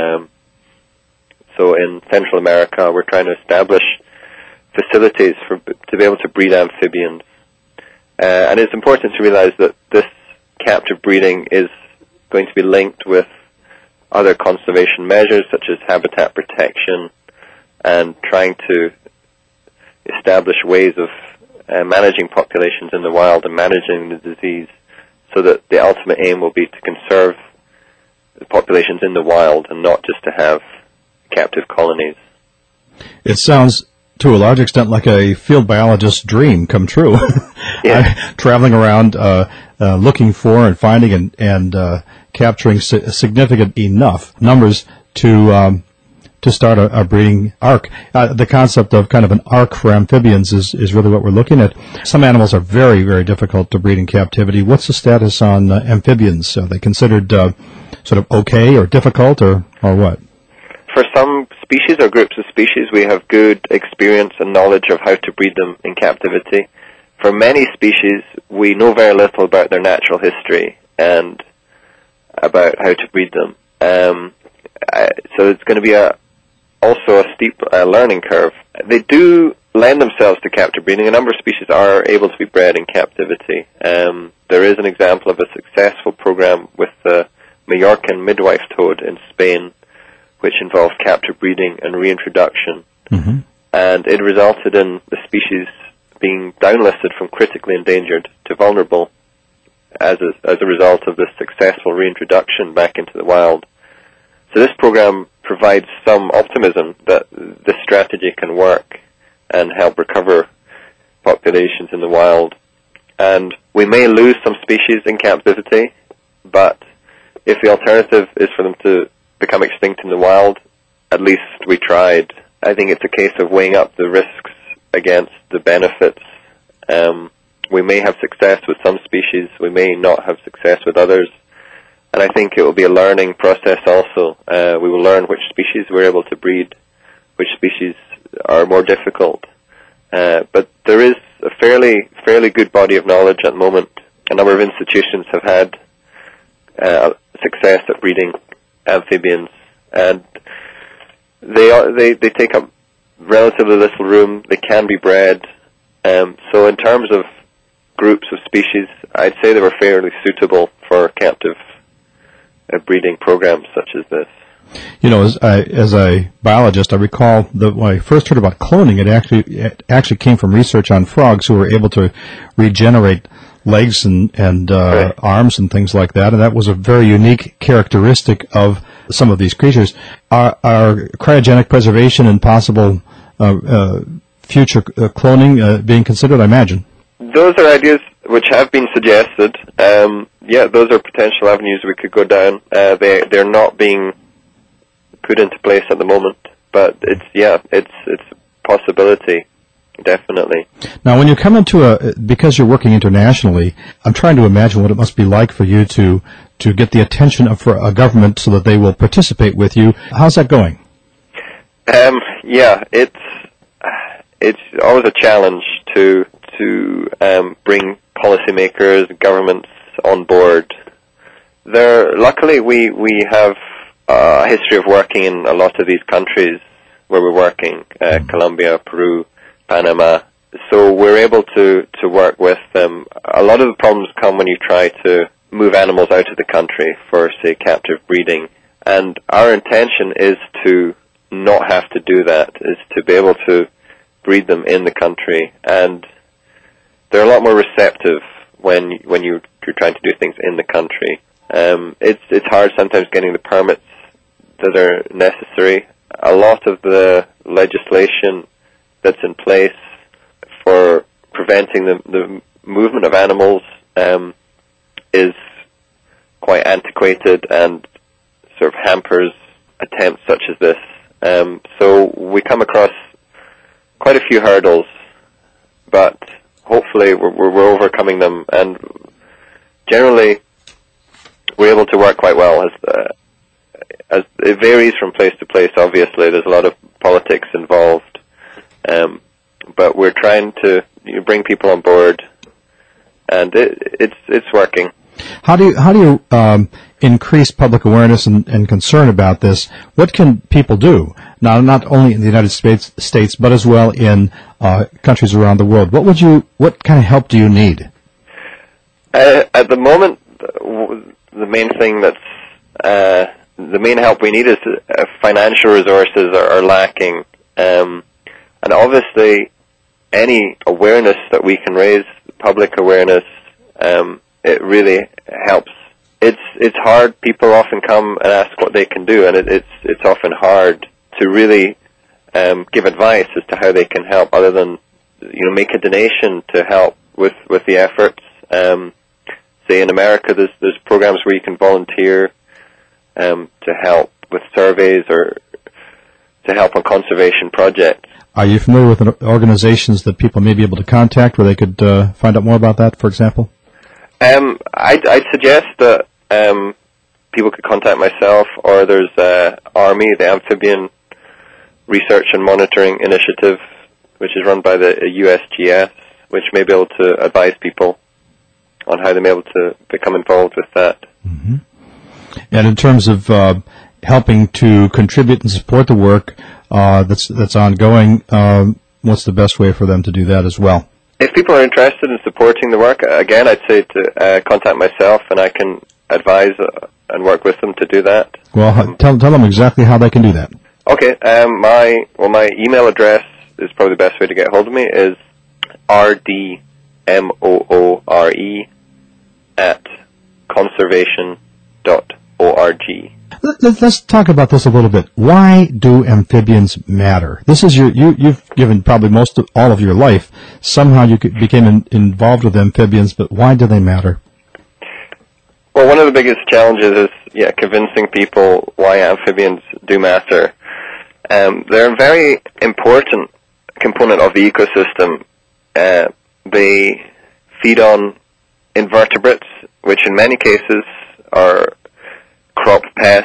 So in Central America, we're trying to establish facilities to be able to breed amphibians. And it's important to realize that this captive breeding is going to be linked with other conservation measures such as habitat protection and trying to establish ways of managing populations in the wild and managing the disease, so that the ultimate aim will be to conserve the populations in the wild and not just to have captive colonies. It sounds to a large extent like a field biologist's dream come true. Yeah. Traveling around looking for and finding and capturing significant enough numbers to start a breeding arc. The concept of kind of an arc for amphibians is really what we're looking at. Some animals are very, very difficult to breed in captivity. What's the status on amphibians? Are they considered sort of okay or difficult or what? For some species or groups of species, we have good experience and knowledge of how to breed them in captivity. For many species, we know very little about their natural history and about how to breed them. So it's going to be also a steep learning curve. They do lend themselves to captive breeding. A number of species are able to be bred in captivity. There is an example of a successful program with the Mallorcan midwife toad in Spain, which involved captive breeding and reintroduction. Mm-hmm. And it resulted in the species being downlisted from critically endangered to vulnerable as a result of this successful reintroduction back into the wild. So this program provides some optimism that this strategy can work and help recover populations in the wild. And we may lose some species in captivity, but if the alternative is for them to become extinct in the wild, at least we tried. I think it's a case of weighing up the risks against the benefits. We may have success with some species, we may not have success with others, and I think it will be a learning process also. We will learn which species we're able to breed, which species are more difficult. But there is a fairly good body of knowledge at the moment. A number of institutions have had success at breeding amphibians, and they take up relatively little room. They can be bred. So in terms of groups of species, I'd say they were fairly suitable for captive breeding programs such as this. You know, as a biologist, I recall that when I first heard about cloning, it actually came from research on frogs who were able to regenerate legs and Right. arms and things like that, and that was a very unique characteristic of some of these creatures. Are cryogenic preservation and possible future cloning being considered, I imagine? Those are ideas which have been suggested. Those are potential avenues we could go down. They're not being put into place at the moment, but it's a possibility, definitely. Now, when you come into because you're working internationally, I'm trying to imagine what it must be like for you to get the attention of a government so that they will participate with you. How's that going? It's always a challenge to bring policymakers, governments on board. Luckily, we have a history of working in a lot of these countries where we're working, Colombia, Peru, Panama. So we're able to work with them. A lot of the problems come when you try to move animals out of the country for, say, captive breeding. And our intention is to not have to do that, is to be able to breed them in the country. And they're a lot more receptive when you're trying to do things in the country. It's hard sometimes getting the permits that are necessary. A lot of the legislation that's in place for preventing the movement of animals is quite antiquated and sort of hampers attempts such as this. So we come across quite a few hurdles, but hopefully we're overcoming them, and generally we're able to work quite well. As it varies from place to place, obviously there's a lot of politics involved, but we're trying to bring people on board, and it's working. How do you increase public awareness and concern about this? What can people do now, not only in the United States, but as well in countries around the world? What kind of help do you need? At the moment, the main thing the main help we need is financial resources are lacking, and obviously any awareness that we can raise, public awareness, it really helps. It's hard. People often come and ask what they can do, and it's often hard to really give advice as to how they can help, other than make a donation to help with the efforts. Say in America, there's programs where you can volunteer to help with surveys or to help on conservation projects. Are you familiar with organizations that people may be able to contact where they could find out more about that, for example? I'd suggest that people could contact myself, or there's ARMI, the Amphibian Research and Monitoring Initiative, which is run by the USGS, which may be able to advise people on how they may be able to become involved with that. Mm-hmm. And in terms of helping to contribute and support the work that's ongoing, what's the best way for them to do that as well? If people are interested in supporting the work, again, I'd say to contact myself, and I can advise and work with them to do that. Well, tell them exactly how they can do that. Okay. My email address is probably the best way to get hold of me, is rdmoore@conservation.org. Let's talk about this a little bit. Why do amphibians matter? This is you've given probably all of your life. Somehow you became involved with amphibians, but why do they matter? Well, one of the biggest challenges is convincing people why amphibians do matter. They're a very important component of the ecosystem. They feed on invertebrates, which in many cases are crop pests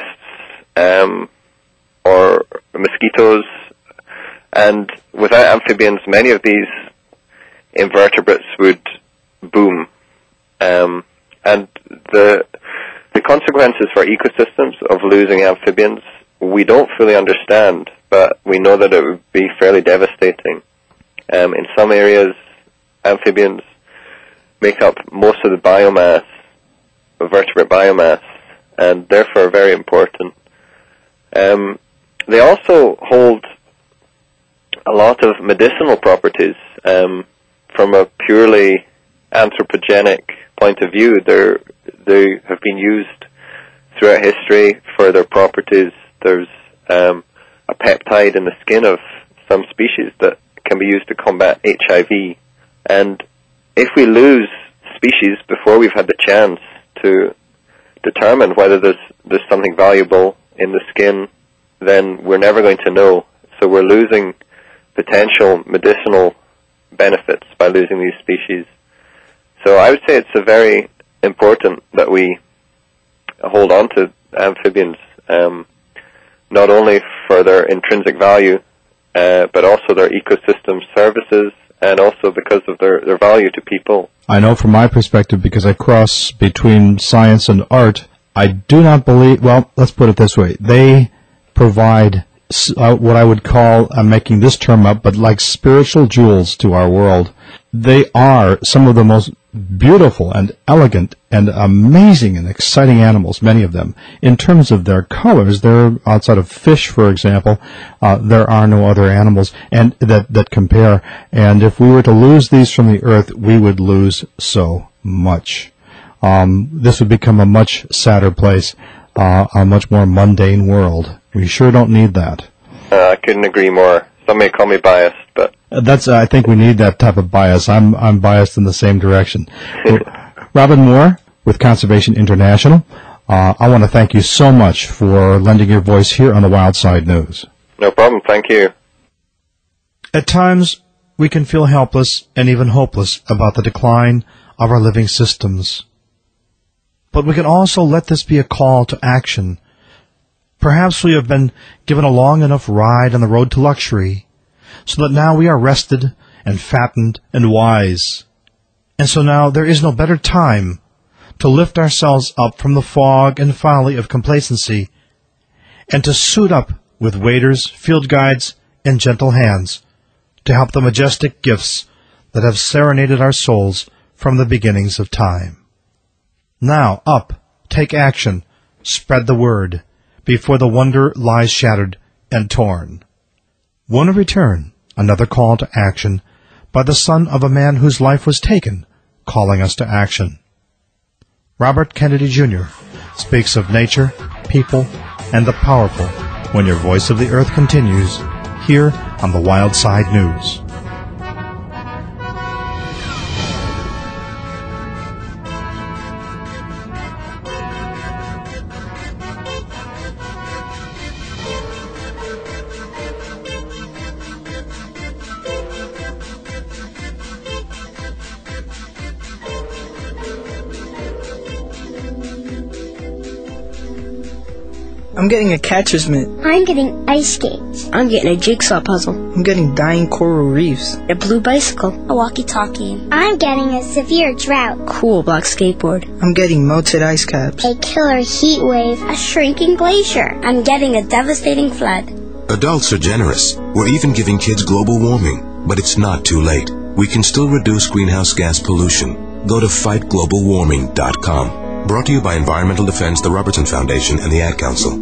or mosquitoes, and without amphibians, many of these invertebrates would boom. And the consequences for ecosystems of losing amphibians, we don't fully understand, but we know that it would be fairly devastating. In some areas, amphibians make up most of the biomass, vertebrate biomass, and therefore very important. They also hold a lot of medicinal properties. From a purely anthropogenic point of view, they have been used throughout history for their properties. There's a peptide in the skin of some species that can be used to combat HIV. And if we lose species before we've had the chance to determine whether there's something valuable in the skin, then we're never going to know. So we're losing potential medicinal benefits by losing these species. So I would say it's very important that we hold on to amphibians, not only for their intrinsic value, but also their ecosystem services, and also because of their value to people. I know from my perspective, because I cross between science and art, I do not believe, well, let's put it this way, they provide what I would call, I'm making this term up, but like spiritual jewels to our world. They are some of the most beautiful and elegant and amazing and exciting animals, many of them. In terms of their colors, they're outside of fish, for example, there are no other animals and that compare. And if we were to lose these from the earth, we would lose so much. This would become a much sadder place, a much more mundane world. We sure don't need that. I couldn't agree more. Some may call me biased, but I think we need that type of bias. I'm biased in the same direction. Robin Moore with Conservation International. I want to thank you so much for lending your voice here on the Wild Side News. No problem. Thank you. At times, we can feel helpless and even hopeless about the decline of our living systems. But we can also let this be a call to action. Perhaps we have been given a long enough ride on the road to luxury, so that now we are rested and fattened and wise. And so now there is no better time to lift ourselves up from the fog and folly of complacency, and to suit up with waiters, field guides, and gentle hands to help the majestic gifts that have serenaded our souls from the beginnings of time. Now, up, take action, spread the word, before the wonder lies shattered and torn. When we return, another call to action by the son of a man whose life was taken, calling us to action. Robert Kennedy Jr. speaks of nature, people, and the powerful when your Voice of the Earth continues here on the Wild Side News. I'm getting a catcher's mitt. I'm getting ice skates. I'm getting a jigsaw puzzle. I'm getting dying coral reefs. A blue bicycle. A walkie-talkie. I'm getting a severe drought. Cool black skateboard. I'm getting melted ice caps. A killer heat wave. A shrinking glacier. I'm getting a devastating flood. Adults are generous. We're even giving kids global warming. But it's not too late. We can still reduce greenhouse gas pollution. Go to fightglobalwarming.com. Brought to you by Environmental Defense, the Robertson Foundation, and the Ad Council.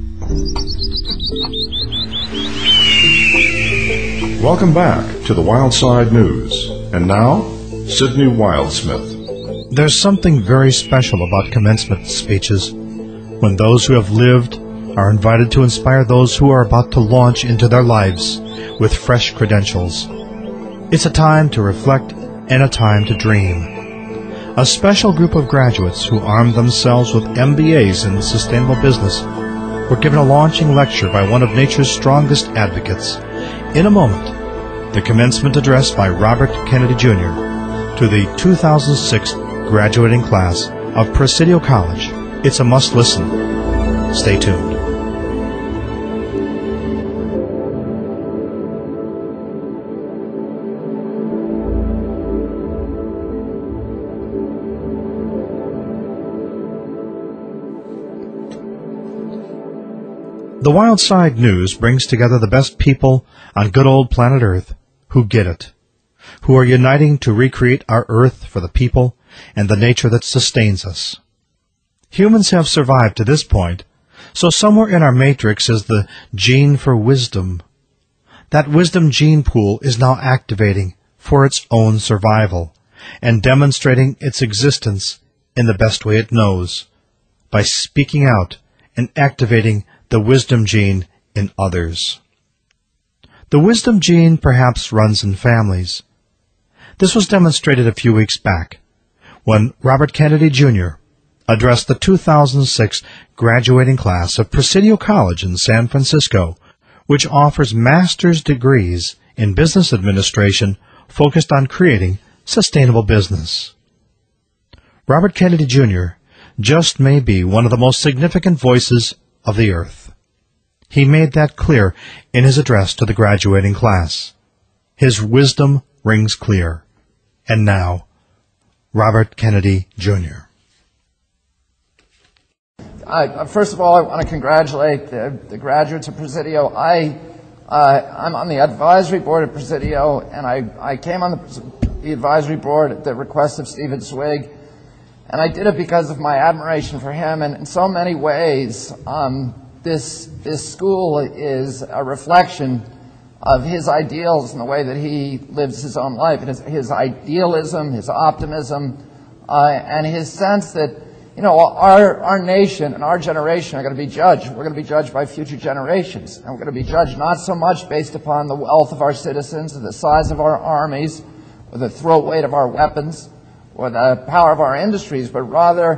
Welcome back to the Wild Side News. And now, Sidney Wildsmith. There's something very special about commencement speeches, when those who have lived are invited to inspire those who are about to launch into their lives with fresh credentials. It's a time to reflect and a time to dream. A special group of graduates who armed themselves with MBAs in sustainable business were given a launching lecture by one of nature's strongest advocates. In a moment, the commencement address by Robert Kennedy Jr. to the 2006 graduating class of Presidio College. It's a must-listen. Stay tuned. The Wild Side News brings together the best people on good old planet Earth who get it, who are uniting to recreate our Earth for the people and the nature that sustains us. Humans have survived to this point, so somewhere in our matrix is the gene for wisdom. That wisdom gene pool is now activating for its own survival and demonstrating its existence in the best way it knows, by speaking out and activating the wisdom gene in others. The wisdom gene perhaps runs in families. This was demonstrated a few weeks back when Robert Kennedy Jr. addressed the 2006 graduating class of Presidio College in San Francisco, which offers master's degrees in business administration focused on creating sustainable business. Robert Kennedy Jr. just may be one of the most significant voices of the Earth. He made that clear in his address to the graduating class. His wisdom rings clear. And now, Robert Kennedy Jr. First of all, I want to congratulate the graduates of Presidio. I'm on the advisory board of Presidio, and I came on the advisory board at the request of Stephen Swig, and I did it because of my admiration for him. And in so many ways, this school is a reflection of his ideals and the way that he lives his own life. His idealism, his optimism, and his sense that, our nation and our generation are going to be judged. We're going to be judged by future generations. And we're going to be judged not so much based upon the wealth of our citizens or the size of our armies or the throat weight of our weapons or the power of our industries, but rather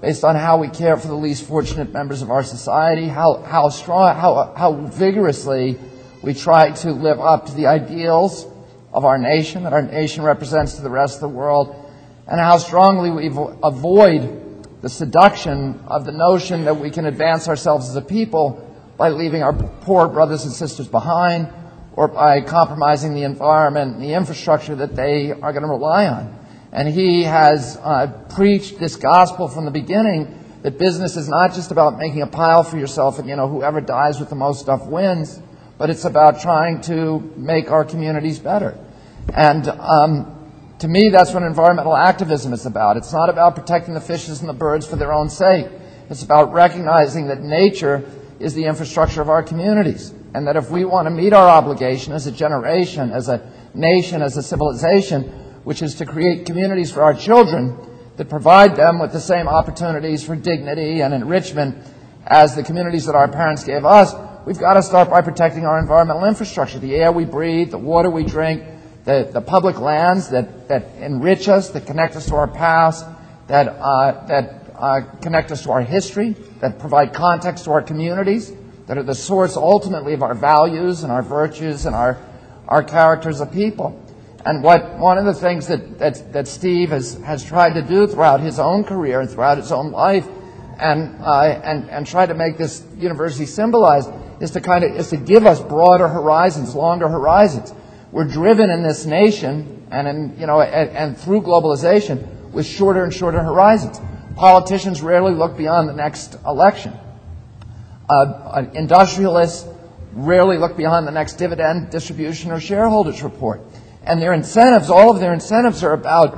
based on how we care for the least fortunate members of our society, how vigorously we try to live up to the ideals of our nation, that our nation represents to the rest of the world, and how strongly we avoid the seduction of the notion that we can advance ourselves as a people by leaving our poor brothers and sisters behind, or by compromising the environment and the infrastructure that they are going to rely on. And he has preached this gospel from the beginning, that business is not just about making a pile for yourself and, whoever dies with the most stuff wins, but it's about trying to make our communities better. And to me, that's what environmental activism is about. It's not about protecting the fishes and the birds for their own sake. It's about recognizing that nature is the infrastructure of our communities, and that if we want to meet our obligation as a generation, as a nation, as a civilization, which is to create communities for our children that provide them with the same opportunities for dignity and enrichment as the communities that our parents gave us, we've got to start by protecting our environmental infrastructure, the air we breathe, the water we drink, the public lands that enrich us, that connect us to our past, that connect us to our history, that provide context to our communities, that are the source ultimately of our values and our virtues and our characters of people. And one of the things that Steve has tried to do throughout his own career and throughout his own life, and try to make this university symbolize, is to give us broader horizons, longer horizons. We're driven in this nation and through globalization with shorter and shorter horizons. Politicians rarely look beyond the next election. Industrialists rarely look beyond the next dividend distribution or shareholders report. And their incentives, all of their incentives, are about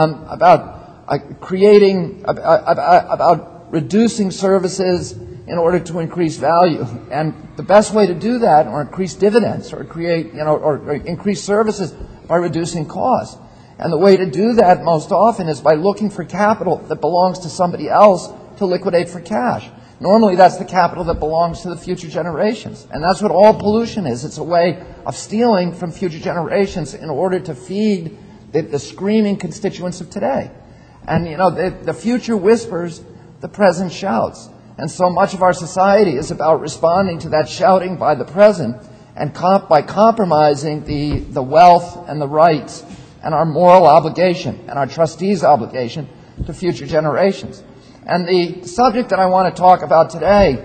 reducing services in order to increase value. And the best way to do that, or increase dividends, or or increase services, by reducing costs. And the way to do that most often is by looking for capital that belongs to somebody else to liquidate for cash. Normally that's the capital that belongs to the future generations. And that's what all pollution is. It's a way of stealing from future generations in order to feed the screaming constituents of today. And the future whispers, the present shouts. And so much of our society is about responding to that shouting by the present, and by compromising the wealth and the rights and our moral obligation and our trustees' obligation to future generations. And the subject that I want to talk about today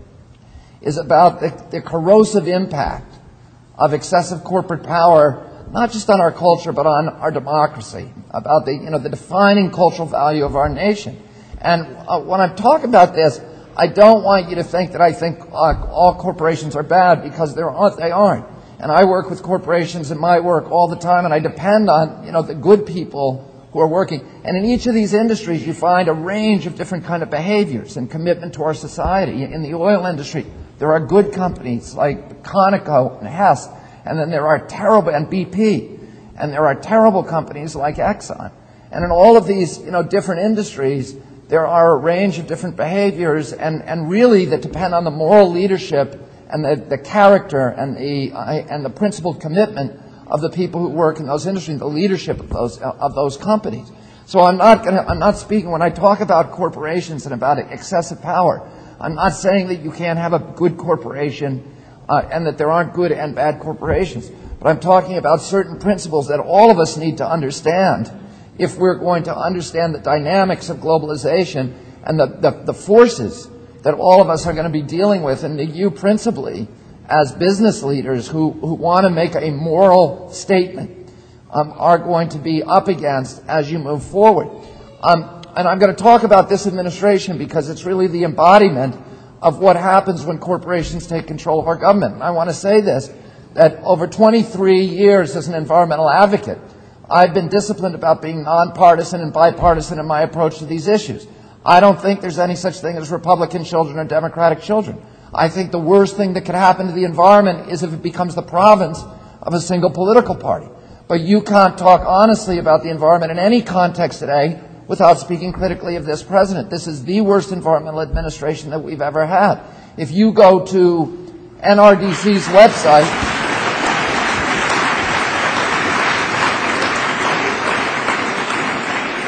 is about the corrosive impact of excessive corporate power, not just on our culture, but on our democracy, about the defining cultural value of our nation. And when I'm talking about this, I don't want you to think that I think all corporations are bad, because they aren't. And I work with corporations in my work all the time, and I depend on the good people who are working. And in each of these industries, you find a range of different kind of behaviors and commitment to our society. In the oil industry, there are good companies like Conoco and Hess, and then there are terrible, and BP, and there are terrible companies like Exxon. And in all of these different industries, there are a range of different behaviors, and really that depend on the moral leadership and the character and the principled commitment of the people who work in those industries, the leadership of those companies. So I'm not speaking, when I talk about corporations and about excessive power, I'm not saying that you can't have a good corporation and that there aren't good and bad corporations. But I'm talking about certain principles that all of us need to understand if we're going to understand the dynamics of globalization and the forces that all of us are going to be dealing with, and you principally as business leaders who want to make a moral statement are going to be up against as you move forward. And I'm going to talk about this administration because it's really the embodiment of what happens when corporations take control of our government. And I want to say this, that over 23 years as an environmental advocate, I've been disciplined about being nonpartisan and bipartisan in my approach to these issues. I don't think there's any such thing as Republican children or Democratic children. I think the worst thing that could happen to the environment is if it becomes the province of a single political party. But you can't talk honestly about the environment in any context today without speaking critically of this president. This is the worst environmental administration that we've ever had. If you go to NRDC's website,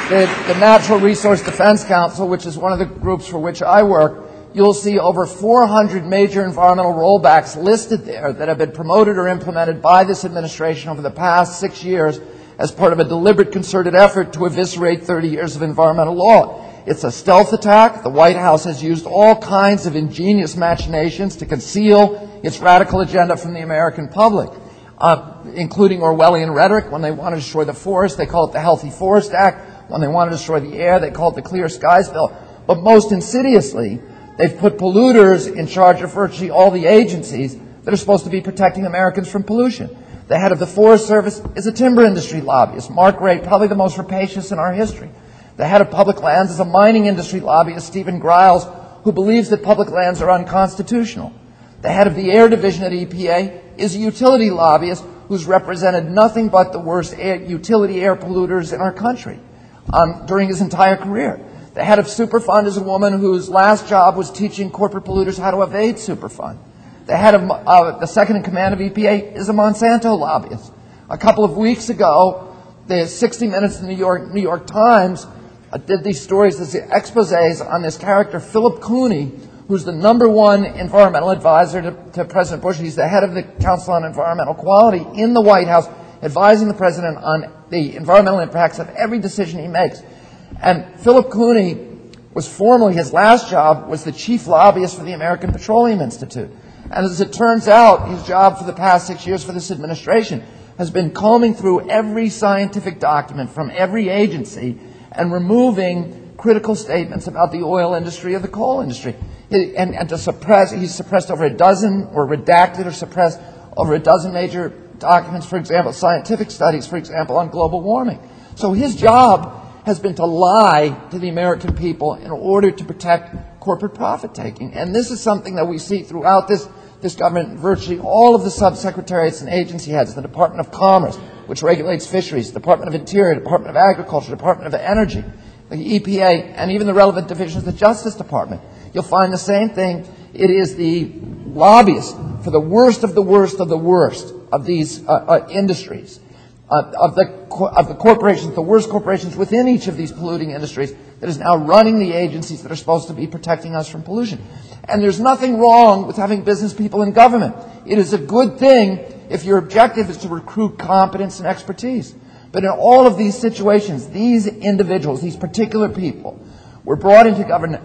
the Natural Resource Defense Council, which is one of the groups for which I work, you'll see over 400 major environmental rollbacks listed there that have been promoted or implemented by this administration over the past 6 years as part of a deliberate, concerted effort to eviscerate 30 years of environmental law. It's a stealth attack. The White House has used all kinds of ingenious machinations to conceal its radical agenda from the American public, including Orwellian rhetoric. When they want to destroy the forest, they call it the Healthy Forest Act. When they want to destroy the air, they call it the Clear Skies Bill. But most insidiously, they've put polluters in charge of virtually all the agencies that are supposed to be protecting Americans from pollution. The head of the Forest Service is a timber industry lobbyist, Mark Ray, probably the most rapacious in our history. The head of Public Lands is a mining industry lobbyist, Stephen Griles, who believes that public lands are unconstitutional. The head of the Air Division at EPA is a utility lobbyist who's represented nothing but the worst utility air polluters in our country during his entire career. The head of Superfund is a woman whose last job was teaching corporate polluters how to evade Superfund. The head of the second in command of EPA is a Monsanto lobbyist. A couple of weeks ago, the 60 Minutes in the New York Times did these stories, these exposés on this character, Philip Cooney, who's the #1 environmental advisor to President Bush. He's the head of the Council on Environmental Quality in the White House, advising the president on the environmental impacts of every decision he makes. And Philip Cooney was formerly, his last job was the chief lobbyist for the American Petroleum Institute. And as it turns out, his job for the past 6 years for this administration has been combing through every scientific document from every agency and removing critical statements about the oil industry or the coal industry. And to suppress, he's suppressed over a dozen, or redacted or suppressed over a dozen major documents, for example, scientific studies, for example, on global warming. So his job has been to lie to the American people in order to protect corporate profit-taking. And this is something that we see throughout this government. Virtually all of the subsecretariats and agency heads, the Department of Commerce, which regulates fisheries, the Department of Interior, Department of Agriculture, Department of Energy, the EPA, and even the relevant divisions of the Justice Department. You'll find the same thing. It is the lobbyists for the worst of the worst of the worst of these industries, of the corporations, the worst corporations within each of these polluting industries, that is now running the agencies that are supposed to be protecting us from pollution. And there's nothing wrong with having business people in government. It is a good thing if your objective is to recruit competence and expertise. But in all of these situations, these individuals, these particular people, were brought into government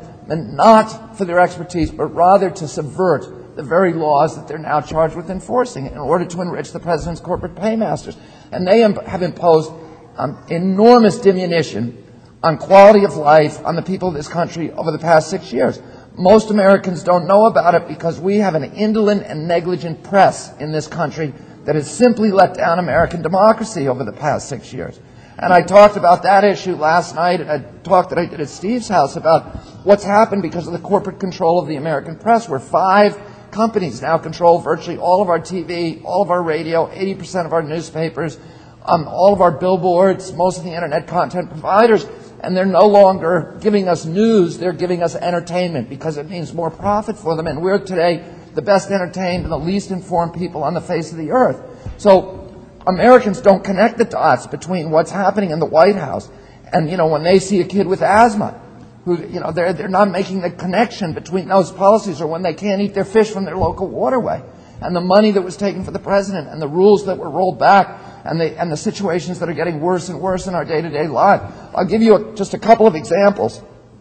not for their expertise, but rather to subvert the very laws that they're now charged with enforcing in order to enrich the president's corporate paymasters. And they have imposed enormous diminution on quality of life on the people of this country over the past 6 years. Most Americans don't know about it because we have an indolent and negligent press in this country that has simply let down American democracy over the past 6 years. And I talked about that issue last night, and a talk that I did at Steve's house about what's happened because of the corporate control of the American press, where 5 companies now control virtually all of our TV, all of our radio, 80% of our newspapers, all of our billboards, most of the internet content providers. And they're no longer giving us news, they're giving us entertainment because it means more profit for them. And we're today the best entertained and the least informed people on the face of the earth. So Americans don't connect the dots between what's happening in the White House and, when they see a kid with asthma, who, they're not making the connection between those policies, or when they can't eat their fish from their local waterway, and the money that was taken for the president, and the rules that were rolled back, and the situations that are getting worse and worse in our day-to-day life. I'll give you just a couple of examples,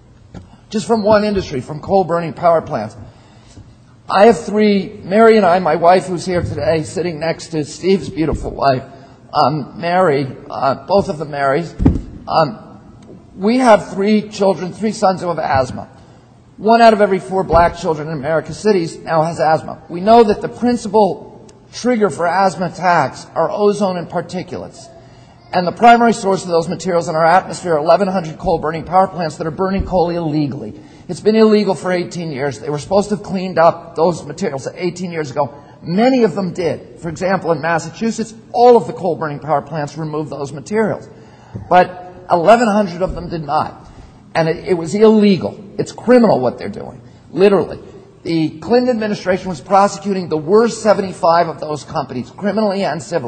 just from one industry, from coal-burning power plants. I have 3, Mary and I, my wife who's here today, sitting next to Steve's beautiful wife, Mary, both of them Marys. We have 3 children, 3 sons who have asthma. 1 out of every 4 black children in America's cities now has asthma. We know that the principal trigger for asthma attacks are ozone and particulates. And the primary source of those materials in our atmosphere are 1,100 coal-burning power plants that are burning coal illegally. It's been illegal for 18 years. They were supposed to have cleaned up those materials 18 years ago. Many of them did. For example, in Massachusetts, all of the coal-burning power plants removed those materials. But 1,100 of them did not. And it was illegal. It's criminal what they're doing, literally. The Clinton administration was prosecuting the worst 75 of those companies, criminally and civilly.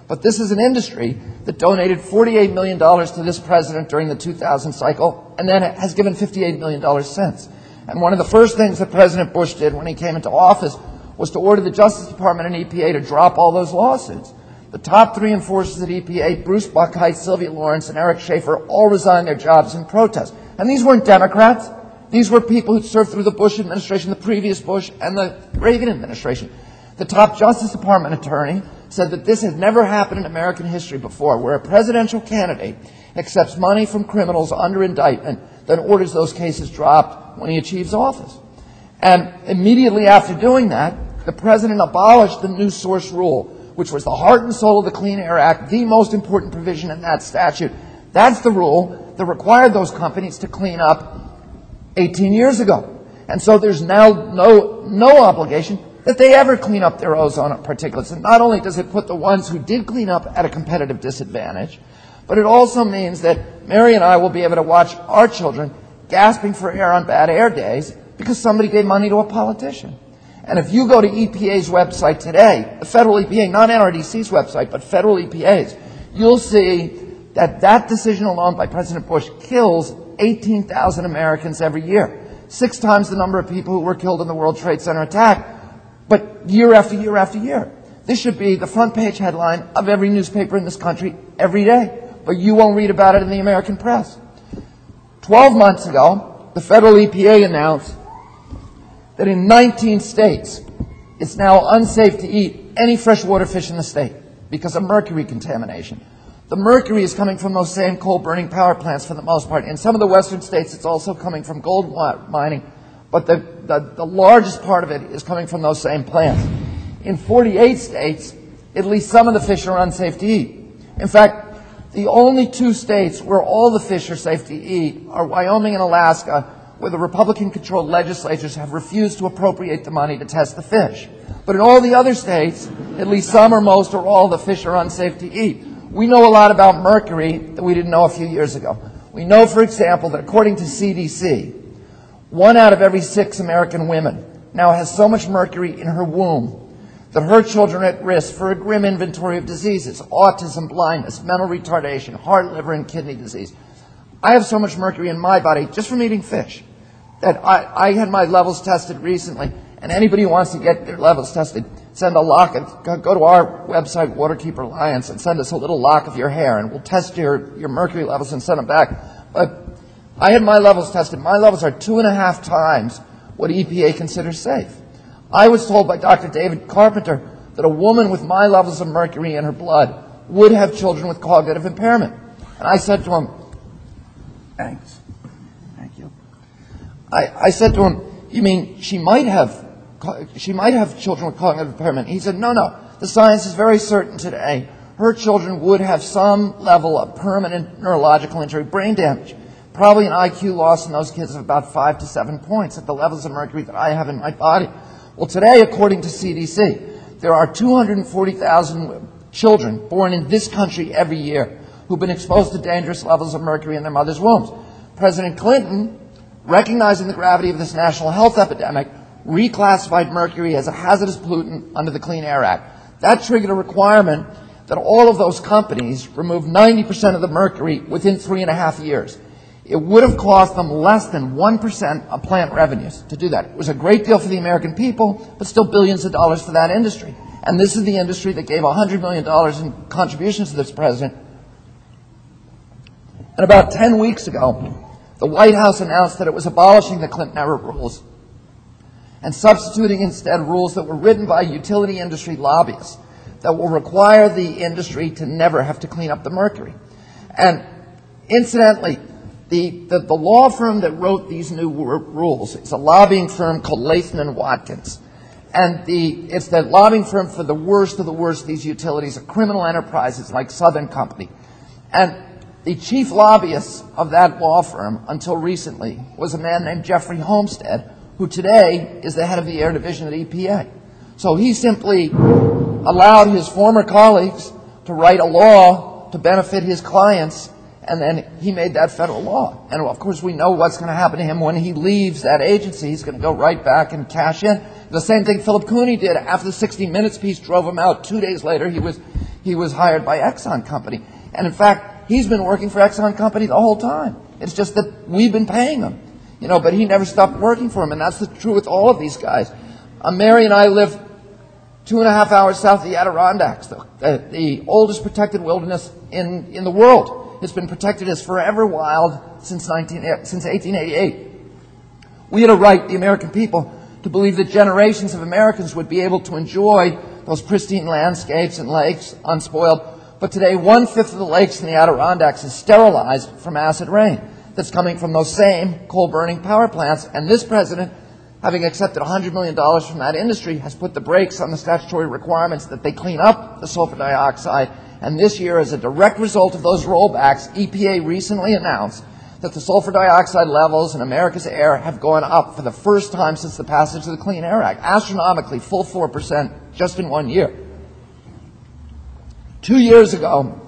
But this is an industry that donated $48 million to this president during the 2000 cycle and then has given $58 million since. And one of the first things that President Bush did when he came into office was to order the Justice Department and EPA to drop all those lawsuits. The top three enforcers at EPA, Bruce Buckheit, Sylvia Lawrence, and Eric Schaefer, all resigned their jobs in protest. And these weren't Democrats. These were people who served through the Bush administration, the previous Bush, and the Reagan administration. The top Justice Department attorney said that this had never happened in American history before, where a presidential candidate accepts money from criminals under indictment, then orders those cases dropped when he achieves office. And immediately after doing that, the president abolished the new source rule, which was the heart and soul of the Clean Air Act, the most important provision in that statute. That's the rule that required those companies to clean up 18 years ago. And so there's now no obligation that they ever clean up their ozone particulates. And not only does it put the ones who did clean up at a competitive disadvantage, but it also means that Mary and I will be able to watch our children gasping for air on bad air days because somebody gave money to a politician. And if you go to EPA's website today, the federal EPA, not NRDC's website, but federal EPA's, you'll see that that decision alone by President Bush kills 18,000 Americans every year. 6 times the number of people who were killed in the World Trade Center attack, but year after year after year. This should be the front page headline of every newspaper in this country every day, but you won't read about it in the American press. 12 months ago, the federal EPA announced that in 19 states, it's now unsafe to eat any freshwater fish in the state because of mercury contamination. The mercury is coming from those same coal-burning power plants for the most part. In some of the western states, it's also coming from gold mining, but the largest part of it is coming from those same plants. In 48 states, at least some of the fish are unsafe to eat. In fact, the only 2 states where all the fish are safe to eat are Wyoming and Alaska, where the Republican-controlled legislatures have refused to appropriate the money to test the fish. But in all the other states, at least some or most or all the fish are unsafe to eat. We know a lot about mercury that we didn't know a few years ago. We know, for example, that according to CDC, 1 out of every 6 American women now has so much mercury in her womb that her children are at risk for a grim inventory of diseases: autism, blindness, mental retardation, heart, liver, and kidney disease. I have so much mercury in my body just from eating fish that I had my levels tested recently, and anybody who wants to get their levels tested, send a lock, go to our website, Waterkeeper Alliance, and send us a little lock of your hair, and we'll test your mercury levels and send them back. But I had my levels tested. My levels are 2.5 times what EPA considers safe. I was told by Dr. David Carpenter that a woman with my levels of mercury in her blood would have children with cognitive impairment. And I said to him, thanks. Thank you. I said to him, you mean she might have children with cognitive impairment? He said, no. The science is very certain today. Her children would have some level of permanent neurological injury, brain damage. Probably an IQ loss in those kids of about 5 to 7 points at the levels of mercury that I have in my body. Well, today, according to CDC, there are 240,000 children born in this country every year who've been exposed to dangerous levels of mercury in their mother's wombs. President Clinton, recognizing the gravity of this national health epidemic, reclassified mercury as a hazardous pollutant under the Clean Air Act. That triggered a requirement that all of those companies remove 90% of the mercury within 3.5 years. It would have cost them less than 1% of plant revenues to do that. It was a great deal for the American people, but still billions of dollars for that industry. And this is the industry that gave $100 million in contributions to this president. And about 10 weeks ago, the White House announced that it was abolishing the Clinton-era rules and substituting instead rules that were written by utility industry lobbyists that will require the industry to never have to clean up the mercury. And incidentally, the law firm that wrote these new rules is a lobbying firm called Latham & Watkins. And it's the lobbying firm for the worst of these utilities, criminal enterprises like Southern Company. And the chief lobbyist of that law firm until recently was a man named Jeffrey Homestead, who today is the head of the air division at EPA. So he simply allowed his former colleagues to write a law to benefit his clients, and then he made that federal law. And of course we know what's going to happen to him when he leaves that agency. He's going to go right back and cash in. The same thing Philip Cooney did after the 60 Minutes piece drove him out. 2 days later he he was hired by Exxon Company. And in fact, he's been working for Exxon Company the whole time. It's just that we've been paying him, but he never stopped working for him. And that's true with all of these guys. Mary and I live 2.5 hours south of the Adirondacks, the oldest protected wilderness in the world. It's been protected as forever wild since 1888. We had a right, the American people, to believe that generations of Americans would be able to enjoy those pristine landscapes and lakes unspoiled. But today, 1/5 of the lakes in the Adirondacks is sterilized from acid rain that's coming from those same coal-burning power plants. And this president, having accepted $100 million from that industry, has put the brakes on the statutory requirements that they clean up the sulfur dioxide. And this year, as a direct result of those rollbacks, EPA recently announced that the sulfur dioxide levels in America's air have gone up for the first time since the passage of the Clean Air Act, astronomically, full 4% just in 1 year. 2 years ago,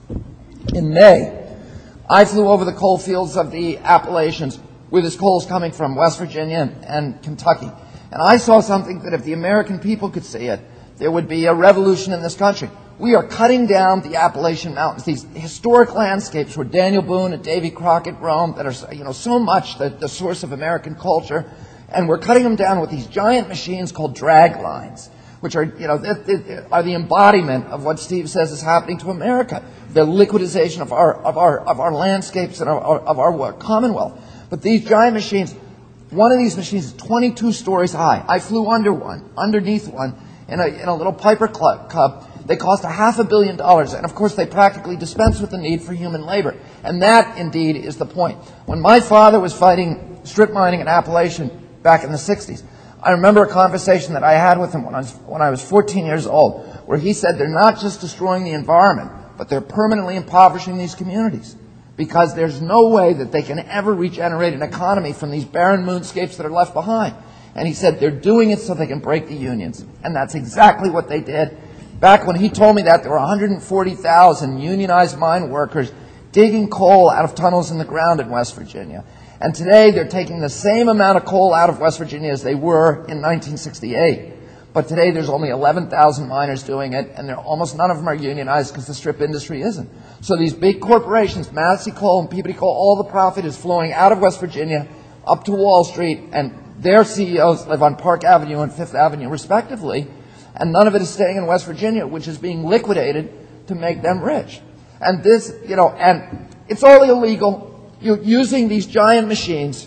in May, I flew over the coal fields of the Appalachians where this coal is coming from, West Virginia and Kentucky. And I saw something that if the American people could see it, there would be a revolution in this country. We are cutting down the Appalachian Mountains, these historic landscapes where Daniel Boone and Davy Crockett roamed that are, so much the source of American culture. And we're cutting them down with these giant machines called drag lines, which are, are the embodiment of what Steve says is happening to America, the liquidization of our landscapes and of our Commonwealth. But these giant machines, one of these machines is 22 stories high. I flew underneath one, in a little Piper Cub. They cost $500 million, and of course they practically dispense with the need for human labor. And that, indeed, is the point. When my father was fighting strip mining in Appalachian back in the 60s, I remember a conversation that I had with him when I was 14 years old, where he said they're not just destroying the environment, but they're permanently impoverishing these communities, because there's no way that they can ever regenerate an economy from these barren moonscapes that are left behind. And he said they're doing it so they can break the unions. And that's exactly what they did. Back when he told me that, there were 140,000 unionized mine workers digging coal out of tunnels in the ground in West Virginia. And today they're taking the same amount of coal out of West Virginia as they were in 1968. But today there's only 11,000 miners doing it, and almost none of them are unionized because the strip industry isn't. So these big corporations, Massey Coal and Peabody Coal, all the profit is flowing out of West Virginia up to Wall Street, and their CEOs live on Park Avenue and Fifth Avenue, respectively, and none of it is staying in West Virginia, which is being liquidated to make them rich. And this, and it's all illegal. You're using these giant machines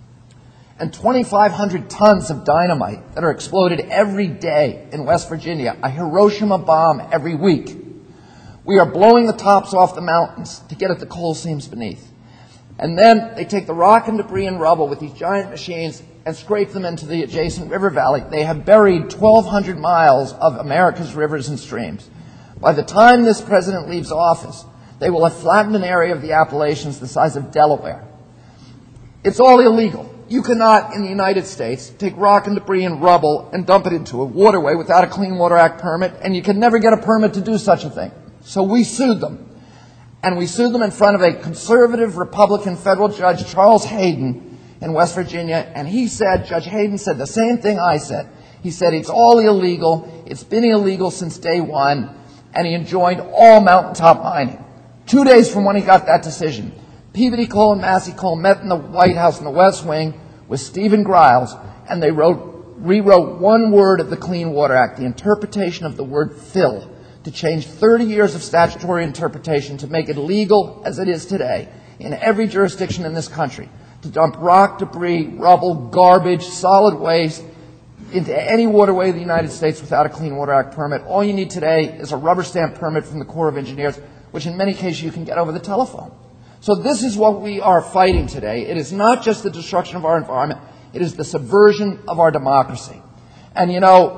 and 2,500 tons of dynamite that are exploded every day in West Virginia, a Hiroshima bomb every week. We are blowing the tops off the mountains to get at the coal seams beneath. And then they take the rock and debris and rubble with these giant machines and scrape them into the adjacent river valley. They have buried 1,200 miles of America's rivers and streams. By the time this president leaves office, they will have flattened an area of the Appalachians the size of Delaware. It's all illegal. You cannot, in the United States, take rock and debris and rubble and dump it into a waterway without a Clean Water Act permit, and you can never get a permit to do such a thing. So we sued them. And we sued them in front of a conservative Republican federal judge, Charles Hayden, in West Virginia, and Judge Hayden said the same thing I said. He said it's all illegal, it's been illegal since day one, and he enjoined all mountaintop mining. 2 days from when he got that decision, Peabody Coal and Massey Coal met in the White House in the West Wing with Stephen Griles, and they rewrote one word of the Clean Water Act, the interpretation of the word fill, to change 30 years of statutory interpretation to make it legal, as it is today, in every jurisdiction in this country, to dump rock, debris, rubble, garbage, solid waste into any waterway of the United States without a Clean Water Act permit. All you need today is a rubber stamp permit from the Corps of Engineers, which in many cases you can get over the telephone. So this is what we are fighting today. It is not just the destruction of our environment, it is the subversion of our democracy. And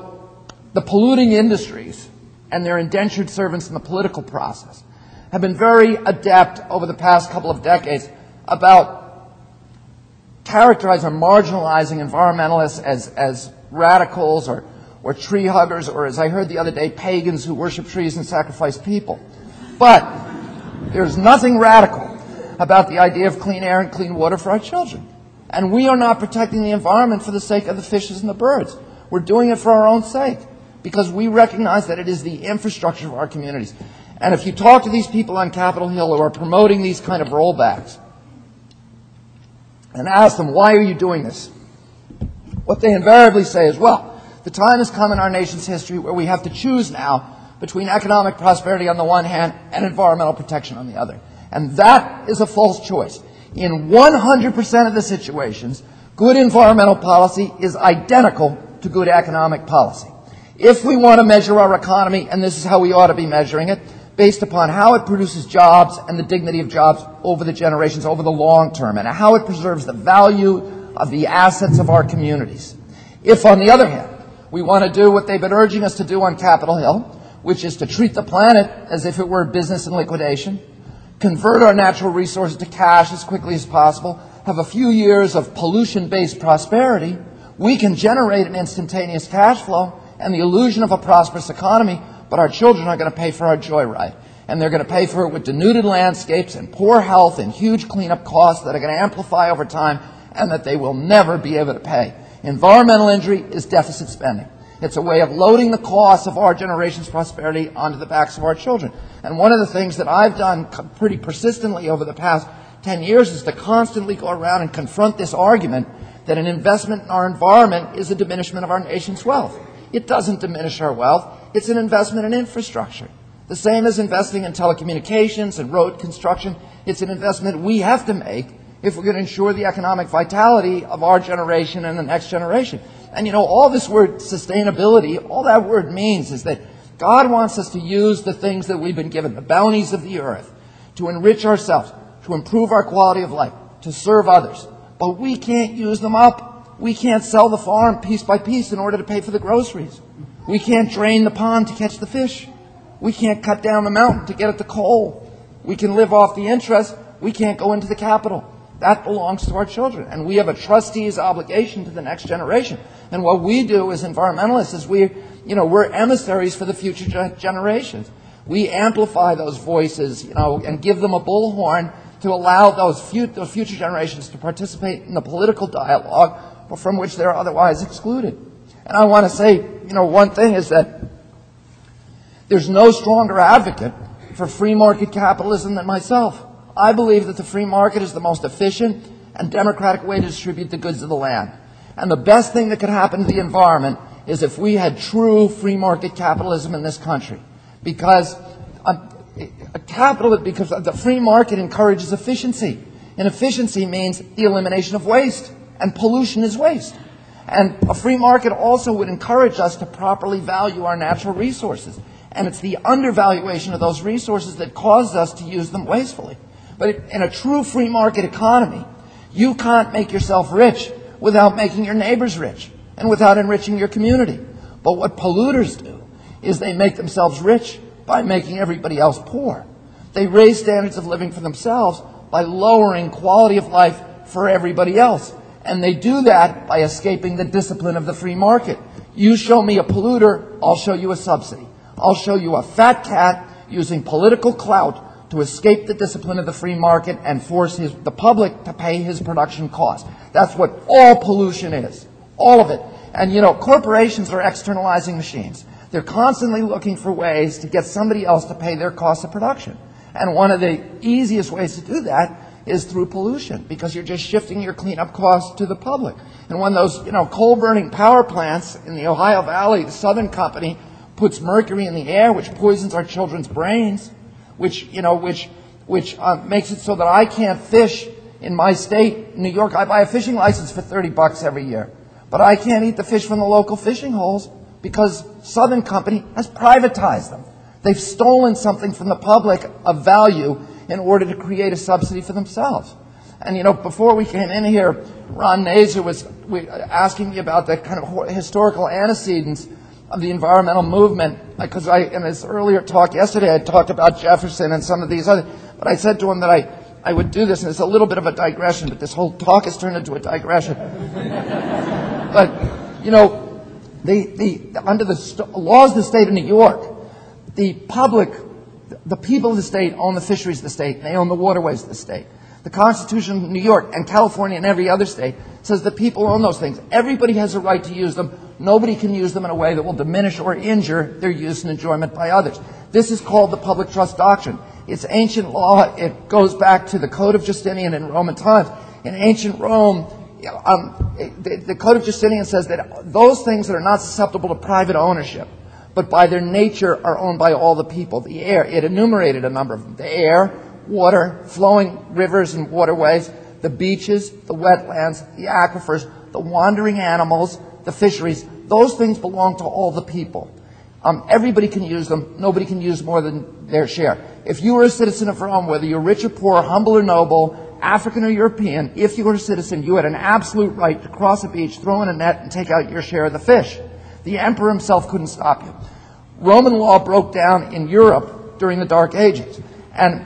the polluting industries and their indentured servants in the political process have been very adept over the past couple of decades about characterizing or marginalizing environmentalists as radicals or tree huggers, or as I heard the other day, pagans who worship trees and sacrifice people. But there's nothing radical about the idea of clean air and clean water for our children. And we are not protecting the environment for the sake of the fishes and the birds. We're doing it for our own sake. because we recognize that it is the infrastructure of our communities. And if you talk to these people on Capitol Hill who are promoting these kind of rollbacks and ask them, why are you doing this? What they invariably say is, well, the time has come in our nation's history where we have to choose now between economic prosperity on the one hand and environmental protection on the other. And that is a false choice. In 100% of the situations, good environmental policy is identical to good economic policy. If we want to measure our economy, and this is how we ought to be measuring it, based upon how it produces jobs and the dignity of jobs over the generations, over the long term, and how it preserves the value of the assets of our communities. If, on the other hand, we want to do what they've been urging us to do on Capitol Hill, which is to treat the planet as if it were a business in liquidation, convert our natural resources to cash as quickly as possible, have a few years of pollution-based prosperity, we can generate an instantaneous cash flow and the illusion of a prosperous economy, but our children are going to pay for our joyride. And they're going to pay for it with denuded landscapes and poor health and huge cleanup costs that are going to amplify over time and that they will never be able to pay. Environmental injury is deficit spending. It's a way of loading the costs of our generation's prosperity onto the backs of our children. And one of the things that I've done pretty persistently over the past 10 years is to constantly go around and confront this argument that an investment in our environment is a diminishment of our nation's wealth. It doesn't diminish our wealth. It's an investment in infrastructure. The same as investing in telecommunications and road construction. It's an investment we have to make if we're going to ensure the economic vitality of our generation and the next generation. And you know, all this word sustainability, all that word means is that God wants us to use the things that we've been given, the bounties of the earth, to enrich ourselves, to improve our quality of life, to serve others. But we can't use them up. We can't sell the farm piece by piece in order to pay for the groceries. We can't drain the pond to catch the fish. We can't cut down the mountain to get at the coal. We can live off the interest. We can't go into the Capitol. That belongs to our children. And we have a trustee's obligation to the next generation. And what we do as environmentalists is we're emissaries for the future generations. We amplify those voices, and give them a bullhorn to allow those future generations to participate in the political dialogue from which they're otherwise excluded. And I want to say, one thing is that there's no stronger advocate for free market capitalism than myself. I believe that the free market is the most efficient and democratic way to distribute the goods of the land. And the best thing that could happen to the environment is if we had true free market capitalism in this country. Because the free market encourages efficiency. And efficiency means the elimination of waste. And pollution is waste. And a free market also would encourage us to properly value our natural resources. And it's the undervaluation of those resources that causes us to use them wastefully. But in a true free market economy, you can't make yourself rich without making your neighbors rich and without enriching your community. But what polluters do is they make themselves rich by making everybody else poor. They raise standards of living for themselves by lowering quality of life for everybody else. And they do that by escaping the discipline of the free market. You show me a polluter, I'll show you a subsidy. I'll show you a fat cat using political clout to escape the discipline of the free market and force the public to pay his production costs. That's what all pollution is. All of it. And corporations are externalizing machines. They're constantly looking for ways to get somebody else to pay their cost of production. And one of the easiest ways to do that is through pollution, because you're just shifting your cleanup costs to the public. And when those, coal-burning power plants in the Ohio Valley, the Southern Company, puts mercury in the air, which poisons our children's brains, which makes it so that I can't fish in my state, New York. I buy a fishing license for $30 every year, but I can't eat the fish from the local fishing holes because Southern Company has privatized them. They've stolen something from the public of value in order to create a subsidy for themselves. And, before we came in here, Ron Nazer was asking me about the kind of historical antecedents of the environmental movement, because in this earlier talk yesterday, I talked about Jefferson and some of these other, but I said to him that I would do this, and it's a little bit of a digression, but this whole talk has turned into a digression. But, under the laws of the state of New York, the people of the state own the fisheries of the state, and they own the waterways of the state. The Constitution of New York and California and every other state says the people own those things. Everybody has a right to use them nobody can use them in a way that will diminish or injure their use and enjoyment by others. This is called the public trust doctrine. It's ancient law. It goes back to the Code of Justinian in Roman times. In ancient Rome, the Code of Justinian says that those things that are not susceptible to private ownership, but by their nature are owned by all the people. The air, it enumerated a number of them. The air, water, flowing rivers and waterways, the beaches, the wetlands, the aquifers, the wandering animals, the fisheries. Those things belong to all the people. Everybody can use them. Nobody can use more than their share. If you were a citizen of Rome, whether you're rich or poor, humble or noble, African or European, if you were a citizen, you had an absolute right to cross a beach, throw in a net, and take out your share of the fish. The emperor himself couldn't stop you. Roman law broke down in Europe during the Dark Ages. And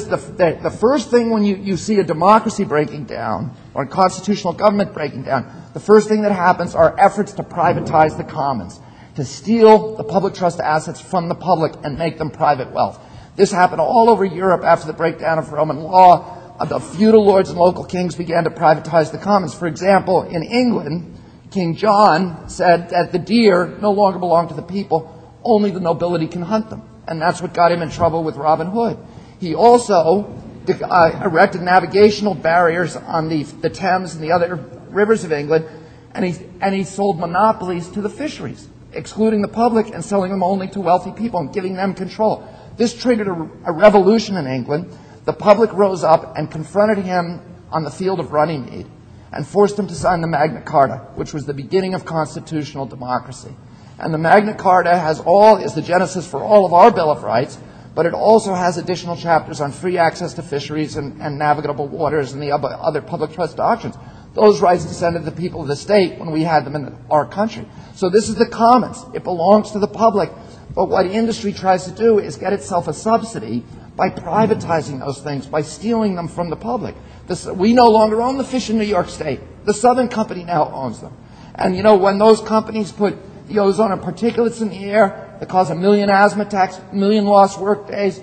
the first thing when you see a democracy breaking down, or a constitutional government breaking down, the first thing that happens are efforts to privatize the commons, to steal the public trust assets from the public and make them private wealth. This happened all over Europe after the breakdown of Roman law. The feudal lords and local kings began to privatize the commons. For example, in England, King John said that the deer no longer belong to the people, only the nobility can hunt them. And that's what got him in trouble with Robin Hood. He also erected navigational barriers on the Thames and the other rivers of England, and he sold monopolies to the fisheries, excluding the public and selling them only to wealthy people and giving them control. This triggered a revolution in England. The public rose up and confronted him on the field of Runnymede and forced him to sign the Magna Carta, which was the beginning of constitutional democracy. And the Magna Carta is the genesis for all of our Bill of Rights, but it also has additional chapters on free access to fisheries and navigable waters and the other public trust doctrines. Those rights descended to the people of the state when we had them in our country. So this is the commons. It belongs to the public. But what industry tries to do is get itself a subsidy by privatizing those things, by stealing them from the public. We no longer own the fish in New York State. The Southern Company now owns them. And, when those companies put the ozone and particulates in the air that cause 1 million asthma attacks, 1 million lost work days,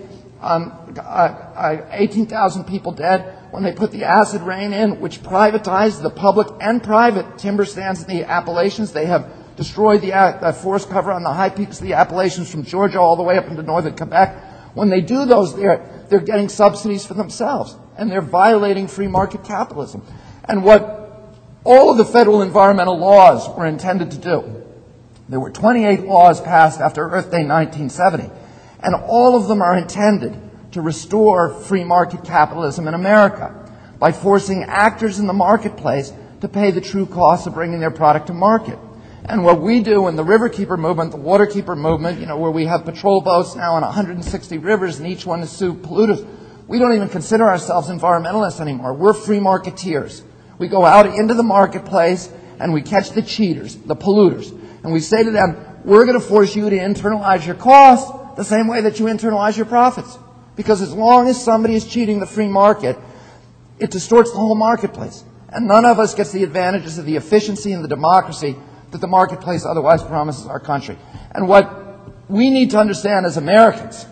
18,000 people dead, when they put the acid rain in, which privatized the public and private timber stands in the Appalachians, they have destroyed the forest cover on the high peaks of the Appalachians from Georgia all the way up into northern Quebec. When they do those, they're getting subsidies for themselves, and they're violating free market capitalism. And what all of the federal environmental laws were intended to do, there were 28 laws passed after Earth Day 1970, and all of them are intended to restore free market capitalism in America by forcing actors in the marketplace to pay the true cost of bringing their product to market. And what we do in the Riverkeeper movement, the Waterkeeper movement, where we have patrol boats now on 160 rivers and each one is sue polluters, we don't even consider ourselves environmentalists anymore. We're free marketeers. We go out into the marketplace and we catch the cheaters, the polluters, and we say to them, we're going to force you to internalize your costs the same way that you internalize your profits. Because as long as somebody is cheating the free market, it distorts the whole marketplace. And none of us gets the advantages of the efficiency and the democracy that the marketplace otherwise promises our country. And what we need to understand as Americans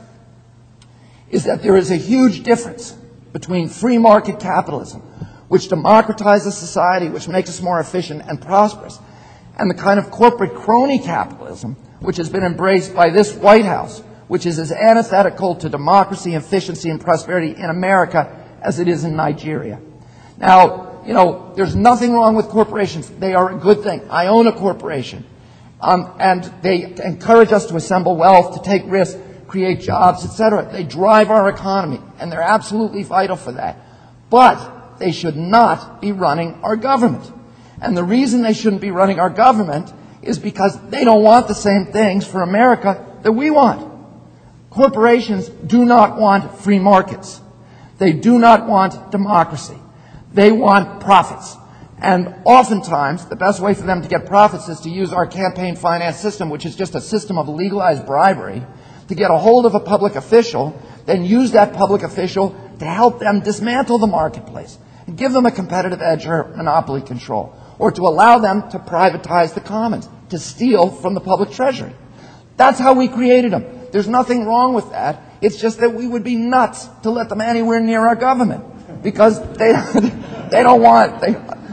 is that there is a huge difference between free market capitalism, which democratizes society, which makes us more efficient and prosperous, and the kind of corporate crony capitalism which has been embraced by this White House, which is as antithetical to democracy, efficiency, and prosperity in America as it is in Nigeria. Now, there's nothing wrong with corporations. They are a good thing. I own a corporation. And they encourage us to assemble wealth, to take risks, create jobs, etc. They drive our economy, and they're absolutely vital for that. But they should not be running our government. And the reason they shouldn't be running our government is because they don't want the same things for America that we want. Corporations do not want free markets. They do not want democracy. They want profits. And oftentimes, the best way for them to get profits is to use our campaign finance system, which is just a system of legalized bribery, to get a hold of a public official, then use that public official to help them dismantle the marketplace and give them a competitive edge or monopoly control, or to allow them to privatize the commons, to steal from the public treasury. That's how we created them. There's nothing wrong with that. It's just that we would be nuts to let them anywhere near our government, because they don't want.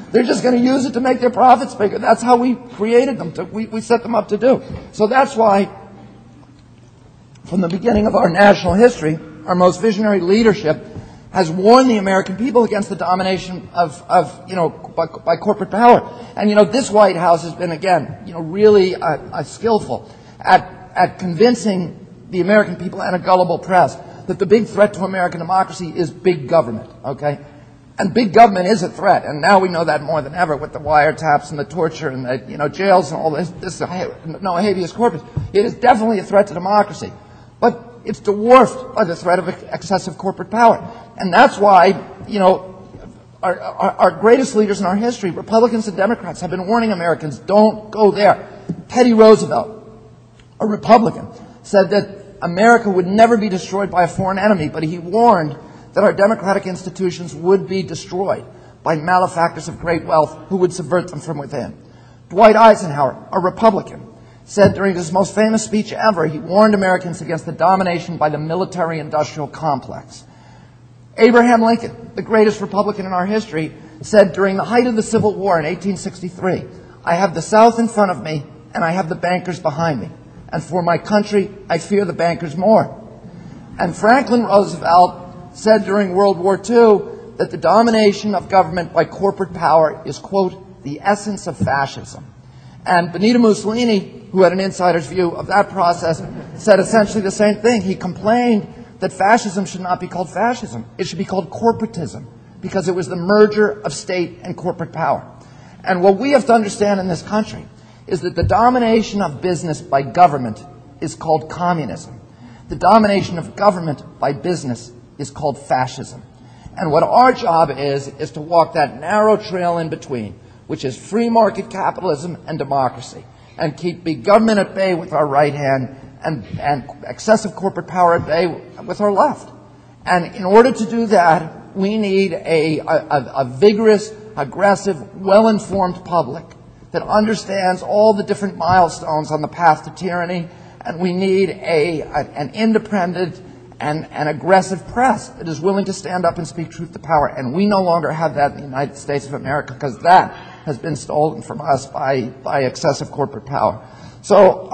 They're just going to use it to make their profits bigger. That's how we created them. We set them up to do. So that's why, from the beginning of our national history, our most visionary leadership has warned the American people against the domination by corporate power. And, this White House has been, again, really skillful at convincing the American people and a gullible press that the big threat to American democracy is big government, okay? And big government is a threat, and now we know that more than ever with the wiretaps and the torture and the, jails and all this no habeas corpus. It is definitely a threat to democracy. But it's dwarfed by the threat of excessive corporate power. And that's why, our greatest leaders in our history, Republicans and Democrats, have been warning Americans, don't go there. Teddy Roosevelt, a Republican, said that America would never be destroyed by a foreign enemy, but he warned that our democratic institutions would be destroyed by malefactors of great wealth who would subvert them from within. Dwight Eisenhower, a Republican, said during his most famous speech ever, he warned Americans against the domination by the military-industrial complex. Abraham Lincoln, the greatest Republican in our history, said during the height of the Civil War in 1863, I have the South in front of me and I have the bankers behind me. And for my country, I fear the bankers more. And Franklin Roosevelt said during World War II that the domination of government by corporate power is, quote, the essence of fascism. And Benito Mussolini, who had an insider's view of that process, said essentially the same thing. He complained that fascism should not be called fascism. It should be called corporatism, because it was the merger of state and corporate power. And what we have to understand in this country is that the domination of business by government is called communism. The domination of government by business is called fascism. And what our job is to walk that narrow trail in between, which is free market capitalism and democracy, and keep big government at bay with our right hand and excessive corporate power at bay with our left. And in order to do that, we need a vigorous, aggressive, well-informed public that understands all the different milestones on the path to tyranny, and we need an independent and aggressive press that is willing to stand up and speak truth to power. And we no longer have that in the United States of America, because that has been stolen from us by excessive corporate power. So,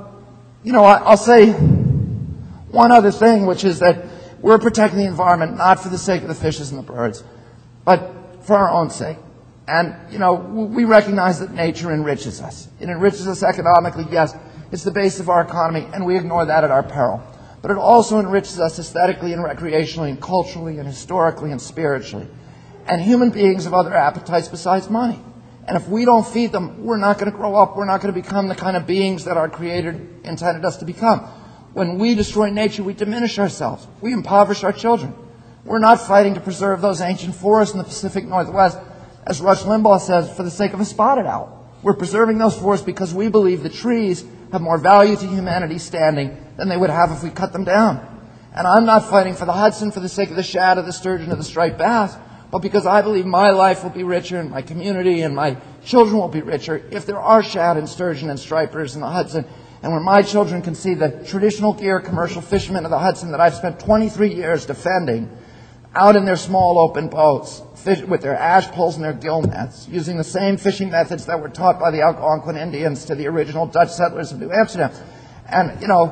I'll say one other thing, which is that we're protecting the environment not for the sake of the fishes and the birds, but for our own sake. And, we recognize that nature enriches us. It enriches us economically, yes. It's the base of our economy, and we ignore that at our peril. But it also enriches us aesthetically and recreationally and culturally and historically and spiritually. And human beings have other appetites besides money. And if we don't feed them, we're not going to grow up. We're not going to become the kind of beings that our Creator intended us to become. When we destroy nature, we diminish ourselves. We impoverish our children. We're not fighting to preserve those ancient forests in the Pacific Northwest, as Rush Limbaugh says, for the sake of a spotted owl. We're preserving those forests because we believe the trees have more value to humanity standing than they would have if we cut them down. And I'm not fighting for the Hudson for the sake of the shad, of the sturgeon, or the striped bass, but because I believe my life will be richer, and my community and my children will be richer if there are shad and sturgeon and stripers in the Hudson, and where my children can see the traditional gear commercial fishermen of the Hudson that I've spent 23 years defending out in their small open boats, with their ash poles and their gill nets, using the same fishing methods that were taught by the Algonquin Indians to the original Dutch settlers of New Amsterdam. And,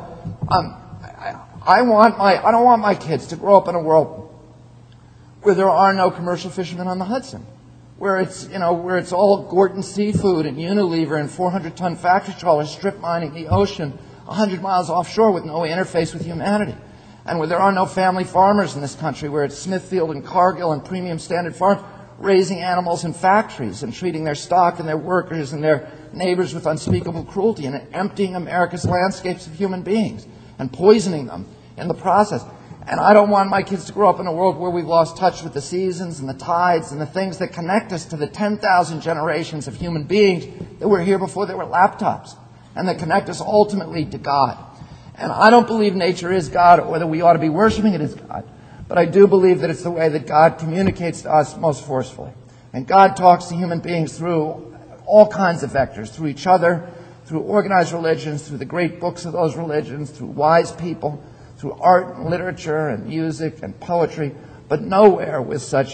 I don't want my kids to grow up in a world where there are no commercial fishermen on the Hudson, where it's all Gorton Seafood and Unilever and 400-ton factory trawlers strip mining the ocean 100 miles offshore with no interface with humanity. And where there are no family farmers in this country, where it's Smithfield and Cargill and Premium Standard Farms raising animals in factories and treating their stock and their workers and their neighbors with unspeakable cruelty and emptying America's landscapes of human beings and poisoning them in the process. And I don't want my kids to grow up in a world where we've lost touch with the seasons and the tides and the things that connect us to the 10,000 generations of human beings that were here before there were laptops, and that connect us ultimately to God. And I don't believe nature is God or that we ought to be worshiping it as God. But I do believe that it's the way that God communicates to us most forcefully. And God talks to human beings through all kinds of vectors, through each other, through organized religions, through the great books of those religions, through wise people, through art and literature and music and poetry, but nowhere with such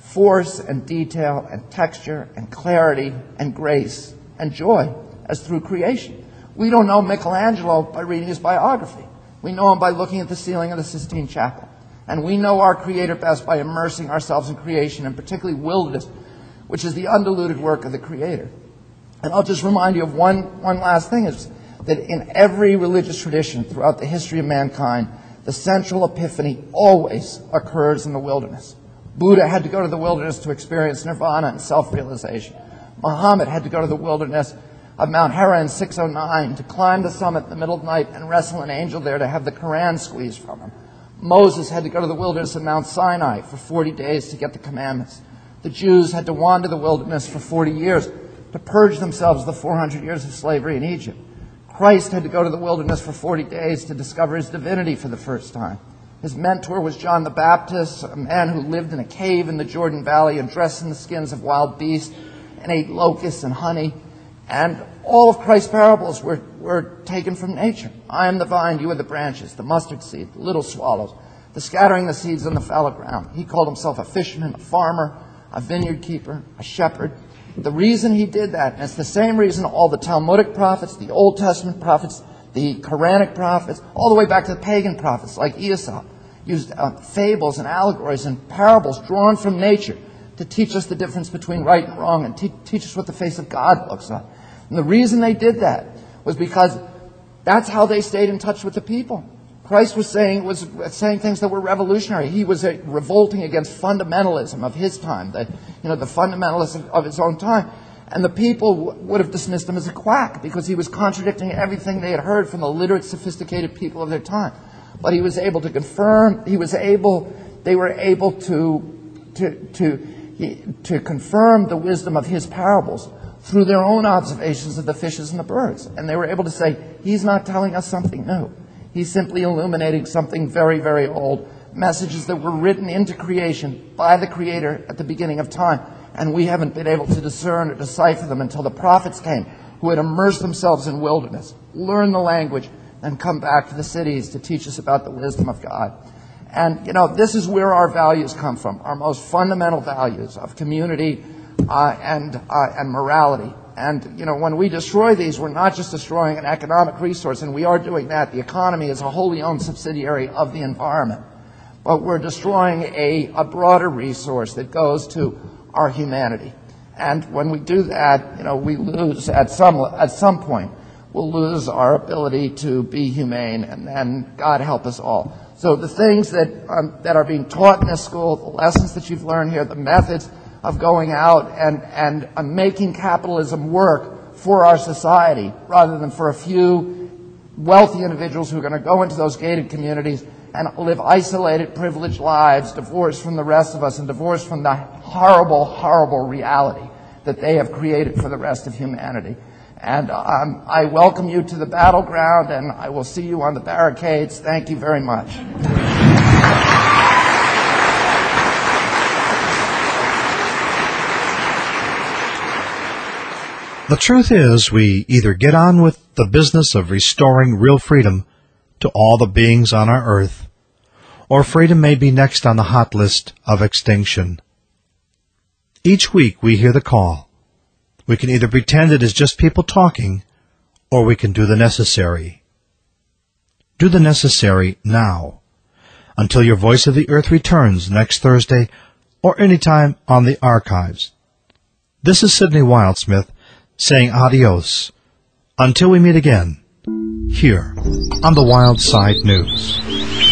force and detail and texture and clarity and grace and joy as through creation. We don't know Michelangelo by reading his biography. We know him by looking at the ceiling of the Sistine Chapel. And we know our Creator best by immersing ourselves in creation, and particularly wilderness, which is the undiluted work of the Creator. And I'll just remind you of one last thing, is that in every religious tradition throughout the history of mankind, the central epiphany always occurs in the wilderness. Buddha had to go to the wilderness to experience nirvana and self-realization. Muhammad had to go to the wilderness of Mount Hira in 609 to climb the summit in the middle of the night and wrestle an angel there to have the Quran squeezed from him. Moses had to go to the wilderness of Mount Sinai for 40 days to get the commandments. The Jews had to wander the wilderness for 40 years to purge themselves of the 400 years of slavery in Egypt. Christ had to go to the wilderness for 40 days to discover his divinity for the first time. His mentor was John the Baptist, a man who lived in a cave in the Jordan Valley and dressed in the skins of wild beasts and ate locusts and honey. And all of Christ's parables were taken from nature. I am the vine, you are the branches, the mustard seed, the little swallows, the scattering the seeds on the fallow ground. He called himself a fisherman, a farmer, a vineyard keeper, a shepherd. The reason he did that, and it's the same reason all the Talmudic prophets, the Old Testament prophets, the Quranic prophets, all the way back to the pagan prophets like Aesop, used fables and allegories and parables drawn from nature to teach us the difference between right and wrong and teach us what the face of God looks like. And the reason they did that was because that's how they stayed in touch with the people. Christ was saying things that were revolutionary. He was revolting against fundamentalism of his time, the fundamentalism of his own time. And the people would have dismissed him as a quack because he was contradicting everything they had heard from the literate, sophisticated people of their time. But he was able to confirm, they were able to confirm the wisdom of his parables through their own observations of the fishes and the birds. And they were able to say, he's not telling us something new. He's simply illuminating something very, very old, messages that were written into creation by the Creator at the beginning of time. And we haven't been able to discern or decipher them until the prophets came, who had immersed themselves in wilderness, learned the language, and come back to the cities to teach us about the wisdom of God. And, this is where our values come from, our most fundamental values of community and morality. And, when we destroy these, we're not just destroying an economic resource, and we are doing that. The economy is a wholly owned subsidiary of the environment. But we're destroying a broader resource that goes to our humanity. And when we do that, we lose at some point. We'll lose our ability to be humane, and God help us all. So the things that are being taught in this school, the lessons that you've learned here, the methods of going out and making capitalism work for our society rather than for a few wealthy individuals who are going to go into those gated communities and live isolated, privileged lives, divorced from the rest of us and divorced from the horrible, horrible reality that they have created for the rest of humanity. And I welcome you to the battleground, and I will see you on the barricades. Thank you very much. The truth is, we either get on with the business of restoring real freedom to all the beings on our earth, or freedom may be next on the hot list of extinction. Each week we hear the call. We can either pretend it is just people talking, or we can do the necessary. Do the necessary now, until your Voice of the Earth returns next Thursday, or any time on the archives. This is Sidney Wildsmith, saying adios, until we meet again, here on the Wild Side News.